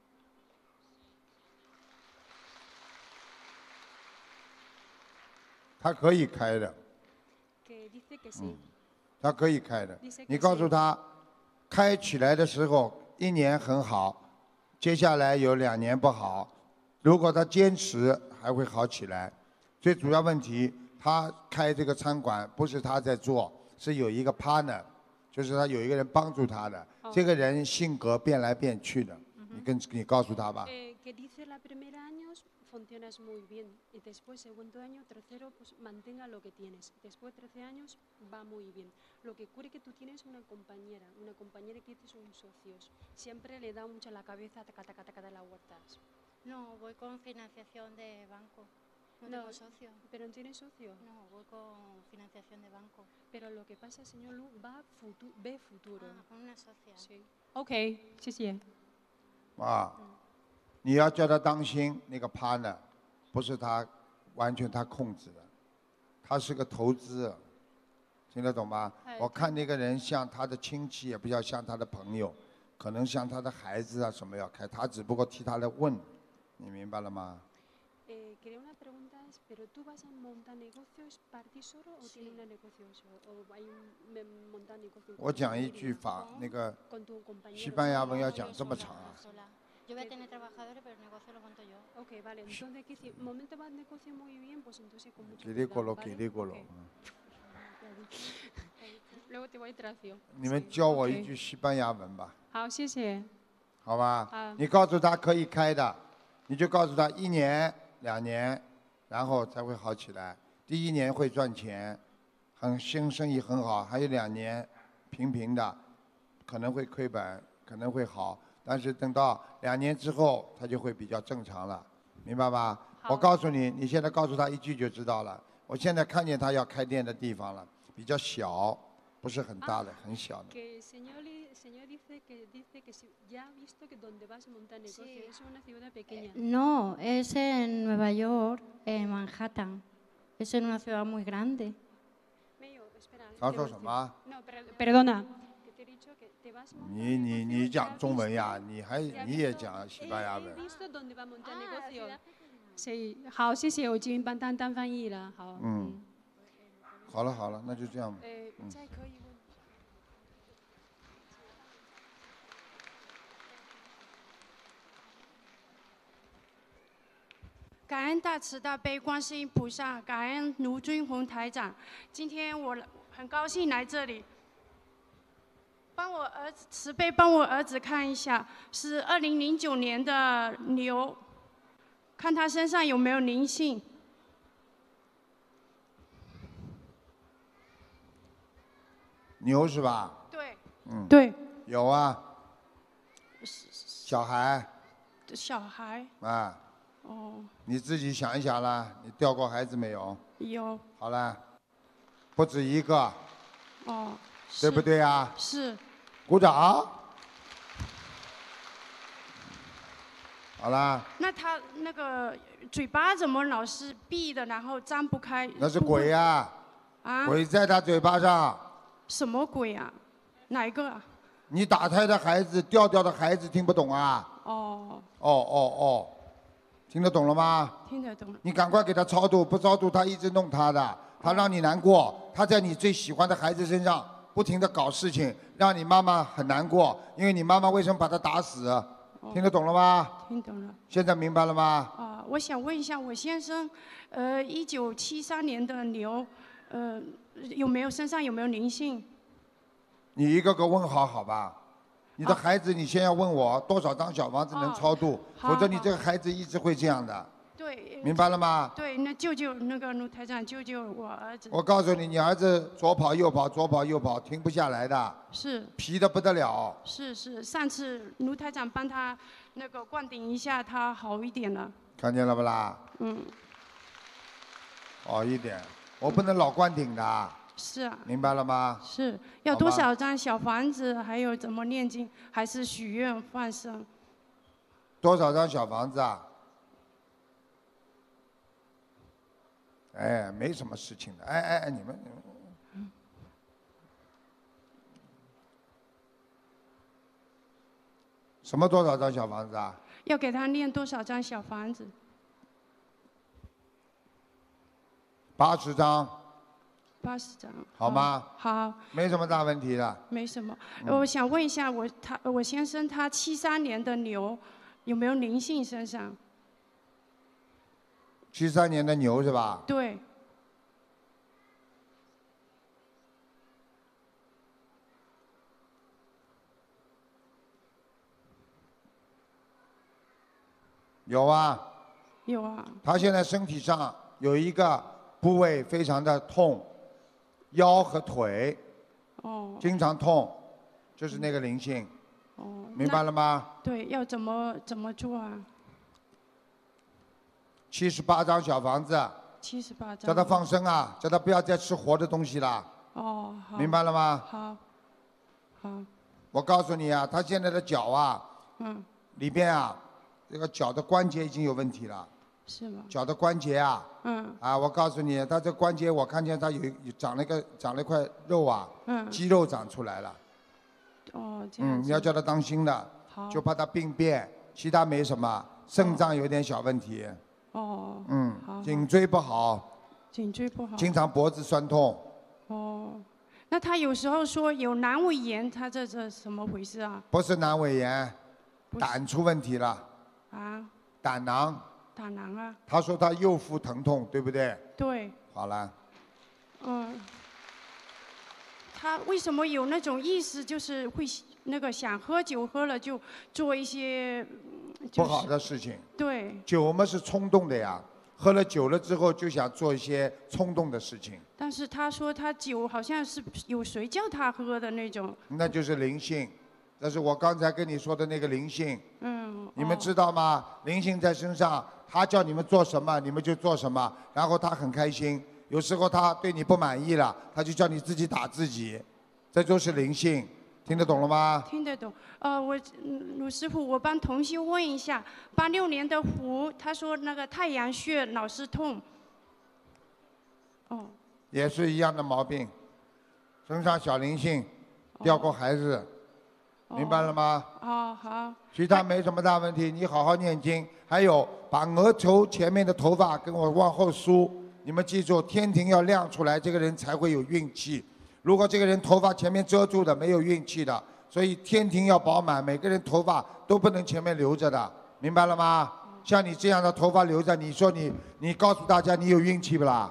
他可以开的。 Que dice que sí. 嗯。 他可以开的，你告诉他，开起来的时候一年很好，接下来有两年不好，如果他坚持还会好起来。最主要问题，他开这个餐馆不是他在做，是有一个 partner， 就是他有一个人帮助他的，这个人性格变来变去的，你跟你告诉他吧。 Funcionas muy bien y después segundo año, tercero, pues mantenga lo que tienes. Después trece años va muy bien. Lo que ocurre es que tú tienes una compañera, una compañera que son socios. Siempre le da mucho la cabeza taca taca taca de las huertas. No, voy con financiación de banco. No, No, tengo socio. ¿Pero no tienes socio? No, voy con financiación de banco. Pero lo que pasa, señor Lu, va futu ve futuro. Ah, con una socia. Sí. OK，谢谢。 啊。 你要叫他当心，那个 partner 不是他完全他控制的，他是个投资，听得懂吗？我看那个人像他的亲戚，也不要像他的朋友，可能像他的孩子啊什么要开，他只不过替他来问，你明白了吗？ Eh, quería una pregunta, es, pero tú vas a montar negocios para ti solo o tienes un negocio solo? ¿O hay un me- montar negocio 我讲一句法，那个西班牙文要讲这么长啊。 Yo voy a tener trabajadores, pero el negocio lo monto yo. Ok, vale. Entonces, ¿qué si momento va el negocio muy bien, pues entonces con mucho 叽里咕噜， cuidado, 叽里咕噜。 Luego te voy tracio. 你们教我一句西班牙文吧， 好，谢谢。 好吧好？ 你告诉他可以开的，你就告诉他一年、两年，然后才会好起来。第一年会赚钱，很新生意很好，还有两年平平的，可能会亏本，可能会好。 但是等到两年之后，他就会比较正常了，明白吧？我告诉你，你现在告诉他一句就知道了。我现在看见他要开店的地方了，比较小，不是很大的，很小的。 Que el señor, li- señor dice que dice que si, ya ha visto que donde vas a montar negocio es una ciudad pequeña. No, es en Nueva York, en Manhattan. Es en una ciudad muy grande. 没有，espera。 他说什么？ No, per- perdona. Que te he dicho que te vas a montar 你你你讲中文呀？你还你也讲西班牙 He 文？ visto dónde va a montar negocio. Sí, 好，谢谢，我已经帮当当翻译了。好。 嗯，好了好了，那就这样吧。 呃， 嗯。 再可以问。 感恩大慈大悲观世音菩萨，感恩卢军宏台长。今天我很高兴来这里，帮我儿子慈悲帮我儿子看一下，是二零零九年的牛，看他身上有没有灵性。 牛是吧？ 对。 嗯。 对。 有啊。小孩。 小孩。 啊。 哦。 你自己想一想啦，你掉过孩子没有？ 有。 好了，不止一个。 哦。 对不对啊？ 是。 鼓掌。好啦。 那他那个嘴巴怎么老是闭的，然后张不开？ 那是鬼呀、 啊。 鬼在他嘴巴上。 什么鬼啊？哪一个啊？ 你打胎的孩子，掉掉的孩子听不懂啊？ 哦。 哦哦哦，听得懂了吗？ 听得懂了。 你赶快给他超度，不超度他一直弄他的，他让你难过，他在你最喜欢的孩子身上不停的搞事情，让你妈妈很难过，因为你妈妈为什么把他打死？听得懂了吗？ 听懂了。 现在明白了吗？ 啊，我想问一下，我先生，呃，一九七三年的牛，呃，有没有身上有没有灵性？ 你一个个问好好吧。你的孩子，你先要问我多少张小房子能超度， 好否则你这个孩子一直会这样的。 对。 明白了吗？ 对，那救救那个卢台长，救救我儿子。 我告诉你，你儿子左跑右跑，左跑右跑，停不下来的， 是。 皮的不得了。 是是，上次卢台长帮他那个灌顶一下，他好一点了。 看见了不啦？ 嗯。 好一点，我不能老灌顶的。 是啊。 明白了吗？ 是要好吧多少张小房子？还有怎么念经？还是许愿放生？ 多少张小房子啊？哎，没什么事情的。哎哎哎，你们，你们什么多少张小房子啊？ 要给他念多少张小房子？ 八十张， 八十张。 好吗？ 好。 没什么大问题的。 没什么， 嗯我想问一下，我他我先生他七三年的牛，有没有灵性身上？ 七三年的牛是吧？ 对。 有啊。 有啊。 他现在身体上有一个部位非常的痛，腰和腿。 哦。 经常痛，就是那个灵性。 哦。 明白了吗？ 对，要怎么怎么做啊？ 七十八张小房子， 七十八张。 叫他放生啊，叫他不要再吃活的东西了。 哦，好。 明白了吗？ 好。好。 我告诉你啊，他现在的脚啊， 嗯。 里边啊，这个脚的关节已经有问题了。 是吗？ 脚的关节啊。 嗯。 啊，我告诉你，他这关节我看见他有有长了一个长了一块肉啊。 嗯。 肌肉长出来了。 哦，这样嗯， 子。 你要叫他当心的。 好。 就怕他病变，其他没什么，肾脏有点小问题。 哦。 嗯好， 颈椎不好， 颈椎不好。 经常脖子酸痛。 哦，那他有时候说有阑尾炎，他这这什么回事啊？ 不是阑尾炎，胆出问题了， 啊， 胆囊。 胆囊啊。 他说他右腹疼痛，对不对？ 对。 好了， 嗯。他为什么有那种意识，就是会那个想喝酒，喝了就做一些、就是、 不好的事情。 对。 酒嘛是冲动的呀，喝了酒了之后就想做一些冲动的事情。 但是他说他酒好像是有谁叫他喝的那种。 那就是灵性，这是我刚才跟你说的那个灵性。 嗯。 你们知道吗？灵性在身上，他叫你们做什么，你们就做什么，然后他很开心。有时候他对你不满意了，他就叫你自己打自己，这就是灵性，听得懂了吗？ 听得懂。呃，我嗯鲁师傅，我帮同修问一下，八六年的虎，他说那个太阳穴老是痛。哦。 也是一样的毛病，身上小灵性，掉过孩子， 哦、 明白了吗？ 哦，好。 其他没什么大问题，你好好念经，还有把额头前面的头发跟我往后梳。你们记住，天庭要亮出来，这个人才会有运气。如果这个人头发前面遮住的，没有运气的。所以天庭要饱满，每个人头发都不能前面留着的，明白了吗？像你这样的头发留着，你说你，你告诉大家你有运气不啦？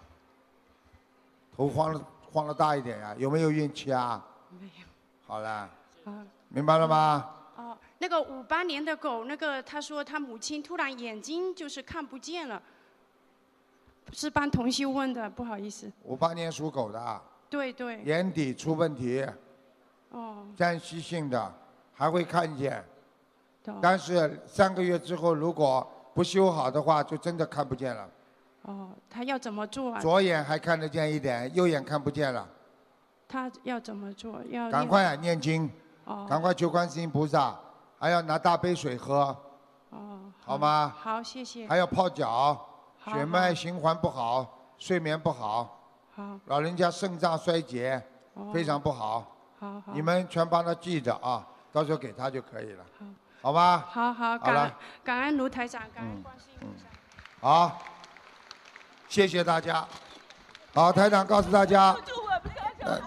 头晃了晃了大一点呀、啊，有没有运气啊？ 没有。 好了。 啊。 明白了吗？ 哦，那个五八年的狗，那个他说他母亲突然眼睛就是看不见了。是帮同修问的，不好意思。 五八年属狗的。 对对。 眼底出问题。 哦。 暂时性的，还会看见。 懂。 但是三个月之后，如果不修好的话，就真的看不见了。 哦，他要怎么做啊？ 左眼还看得见一点，右眼看不见了。 他要怎么做？要。 赶快啊，念经。 哦。 赶快求观世音菩萨，还要拿大杯水喝。 哦。 好吗？ 好，谢谢。 还要泡脚。 好血脉循环不好，睡眠不好， 好， 老人家肾脏衰竭， 哦、 非常不好。 好好， 你们全帮他记着啊，到时候给他就可以了。 好， 好吧？ 好好，感恩感恩卢台长，感恩观世音菩萨。 好，谢谢大家。好，台长告诉大家。呃、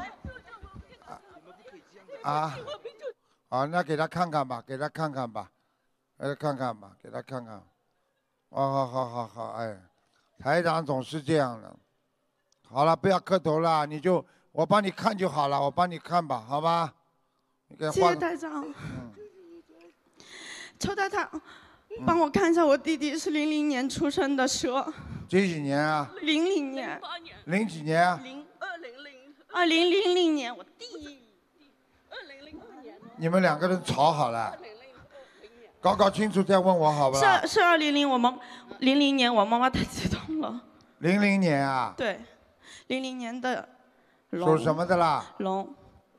啊。好，那给他看看吧，给他看看吧，给他看看吧，给他看看。哦，好好好好，哎，台长总是这样的。好了，不要磕头了，你就我帮你看就好了，我帮你看吧，好吧？ 谢谢台长。嗯。邱台长，帮我看一下，我弟弟是零零年出生的蛇。 几几年啊？ 零零年。 零几年啊？ 零二零零。二零零零年，我弟。二零零二年。 你们两个人吵好了。搞搞清楚再问我好不好？ 是是二零零，我妈零零年，我妈妈太激动了。 零零年啊？ 对，零零年的龙。 属什么的啦？ 龙。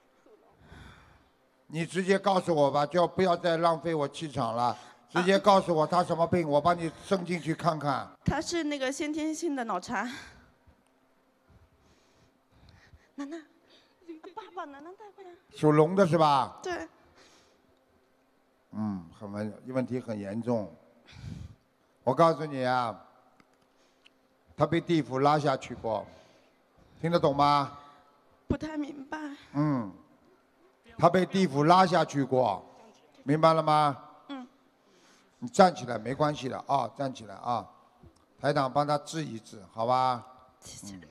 你直接告诉我吧，就不要再浪费我气场了。直接告诉我他什么病，我帮你伸进去看看。 他是那个先天性的脑残。楠楠，爸把楠楠带过来。 属龙的是吧？ 对。 嗯，很问问题很严重。我告诉你啊，他被地府拉下去过，听得懂吗？ 不太明白。 嗯，他被地府拉下去过，明白了吗？ 嗯。 你站起来没关系的啊，站起来啊，台长帮他治一治，好吧？ 谢谢。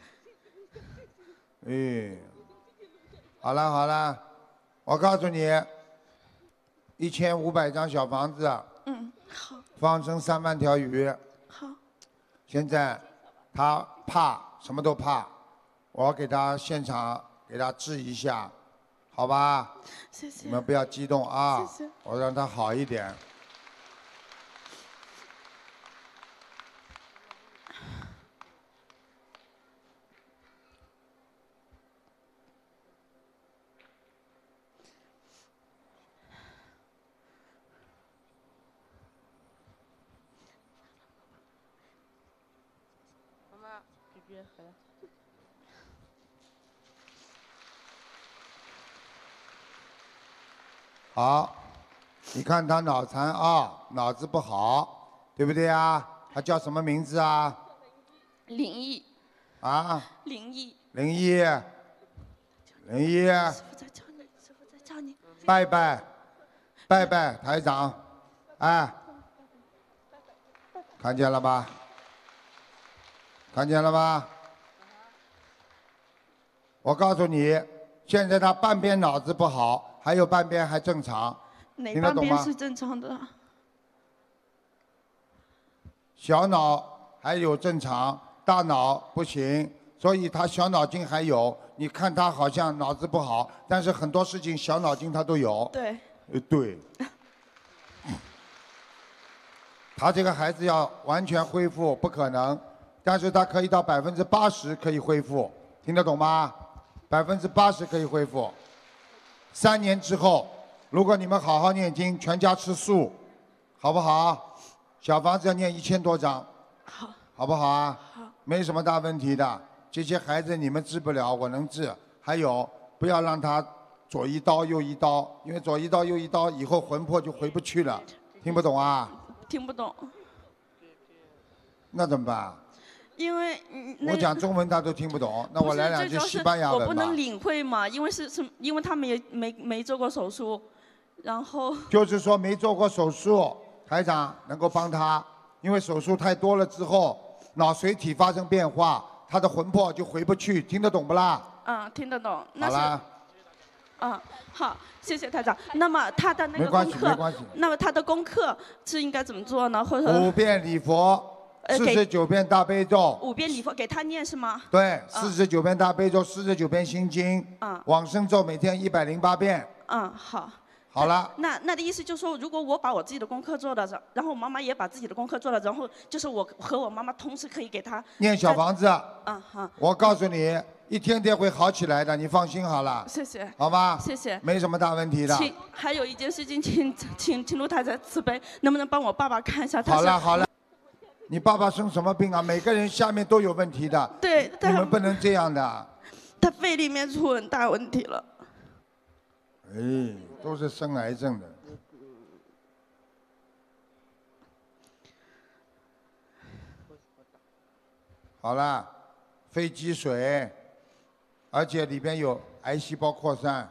嗯。哎，好了好了，我告诉你。一千五百张小房子， 嗯，好。 放生三万条鱼， 好。 现在他怕，什么都怕，我给他现场给他治一下，好吧？ 谢谢。 你们不要激动啊， 谢谢。 我让他好一点。好，你看他脑残啊，脑子不好，对不对啊？ 他叫什么名字啊？ 林毅。 啊？ 林毅。 林毅。林毅。 师傅在叫你，师傅在叫你。 拜拜，拜拜，台长，哎，看见了吧？看见了吧？我告诉你，现在他半边脑子不好，还有半边还正常， 哪听得懂吗？ 半边是正常的？ 小脑还有正常，大脑不行，所以他小脑筋还有。你看他好像脑子不好，但是很多事情小脑筋他都有。 对。 呃，对。他这个孩子要完全恢复不可能，但是他可以到百分之八十可以恢复，听得懂吗？百分之八十可以恢复。三年之后，如果你们好好念经，全家吃素，好不好？小房子要念一千多张， 好， 好不好啊？ 好， 没什么大问题的。这些孩子你们治不了，我能治。还有，不要让他左一刀右一刀，因为左一刀右一刀以后魂魄就回不去了。听不懂啊？ 听不懂。 那怎么办？ 因为嗯，那我讲中文他都听不懂，那我来两句西班牙文吧。 我不能领会嘛，因为是是，因为他们也没没做过手术，然后。 就是说没做过手术，台长能够帮他，因为手术太多了之后，脑髓体发生变化，他的魂魄就回不去，听得懂不啦？ 嗯，听得懂。那好啦。 嗯，好，谢谢台长。那么他的那个没关功课系没关系， 那么他的功课是应该怎么做呢？或者五遍礼佛，四呃给十九遍大悲咒。 五遍礼佛给他念是吗？ 对，四十九遍大悲咒，四十九遍心经， 嗯往生咒每天一百零八遍。 嗯，好。 好了， 那那的意思就是说，如果我把我自己的功课做了，然后我妈妈也把自己的功课做了，然后就是我和我妈妈同时可以给他念小房子。 嗯好。 我告诉你，一天天会好起来的，你放心好了。 谢谢。 好吧。 谢谢。 没什么大问题的。 请还有一件事情，请请请卢台长慈悲，能不能帮我爸爸看一下？他是好了好了，你爸爸生什么病啊？每个人下面都有问题的。 对， 你们不能这样的。 他肺里面出很大问题了。 哎，都是生癌症的。好了，肺积水，而且里边有癌细胞扩散。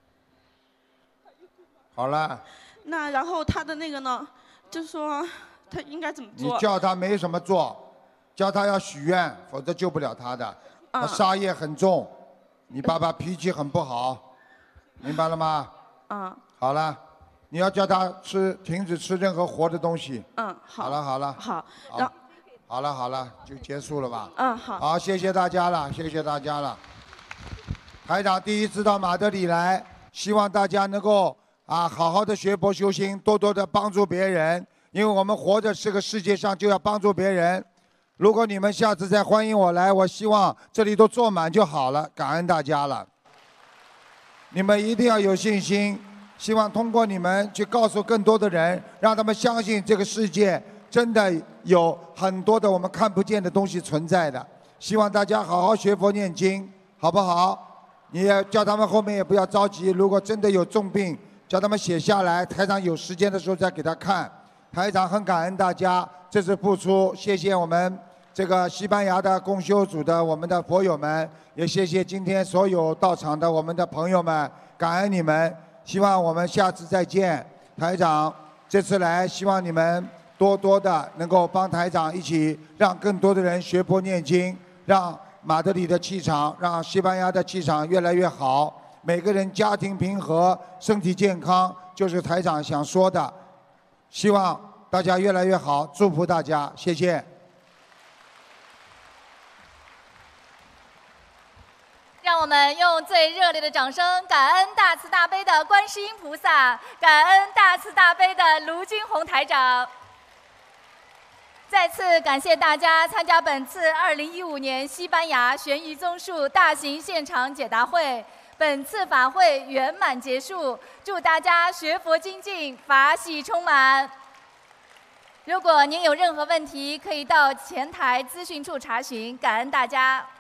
好了， 那然后他的那个呢，就是说他应该怎么你做？ 叫他没什么做，叫他要许愿，否则救不了他的。他嗯杀业很重，你爸爸脾气很不好，明白了吗？ 嗯好了，你要叫他吃，停止吃任何活的东西。 嗯，好。 好了好了。 好， 好然后好了好了，就结束了吧？ 嗯好。 好，谢谢大家了，谢谢大家了。台长第一次到马德里来，希望大家能够啊好好的学佛修心，多多的帮助别人，因为我们活着这个世界上就要帮助别人。如果你们下次再欢迎我来，我希望这里都坐满就好了，感恩大家了。你们一定要有信心，希望通过你们去告诉更多的人，让他们相信这个世界真的有很多的我们看不见的东西存在的。希望大家好好学佛念经，好不好？你也叫他们后面也不要着急，如果真的有重病，叫他们写下来，台长有时间的时候再给他看。台长很感恩大家这次付出，谢谢我们这个西班牙的共修组的我们的佛友们，也谢谢今天所有到场的我们的朋友们，感恩你们。希望我们下次再见。台长这次来，希望你们多多的能够帮台长一起，让更多的人学佛念经，让马德里的气场，让西班牙的气场越来越好。每个人家庭平和，身体健康，就是台长想说的。希望大家越来越好，祝福大家，谢谢。 让我们用最热烈的掌声，感恩大慈大悲的观世音菩萨，感恩大慈大悲的卢军红台长。再次感谢大家参加本次二零一五年西班牙悬疑综述大型现场解答会。本次法会圆满结束，祝大家学佛精进，法喜充满。如果您有任何问题，可以到前台资讯处查询。感恩大家。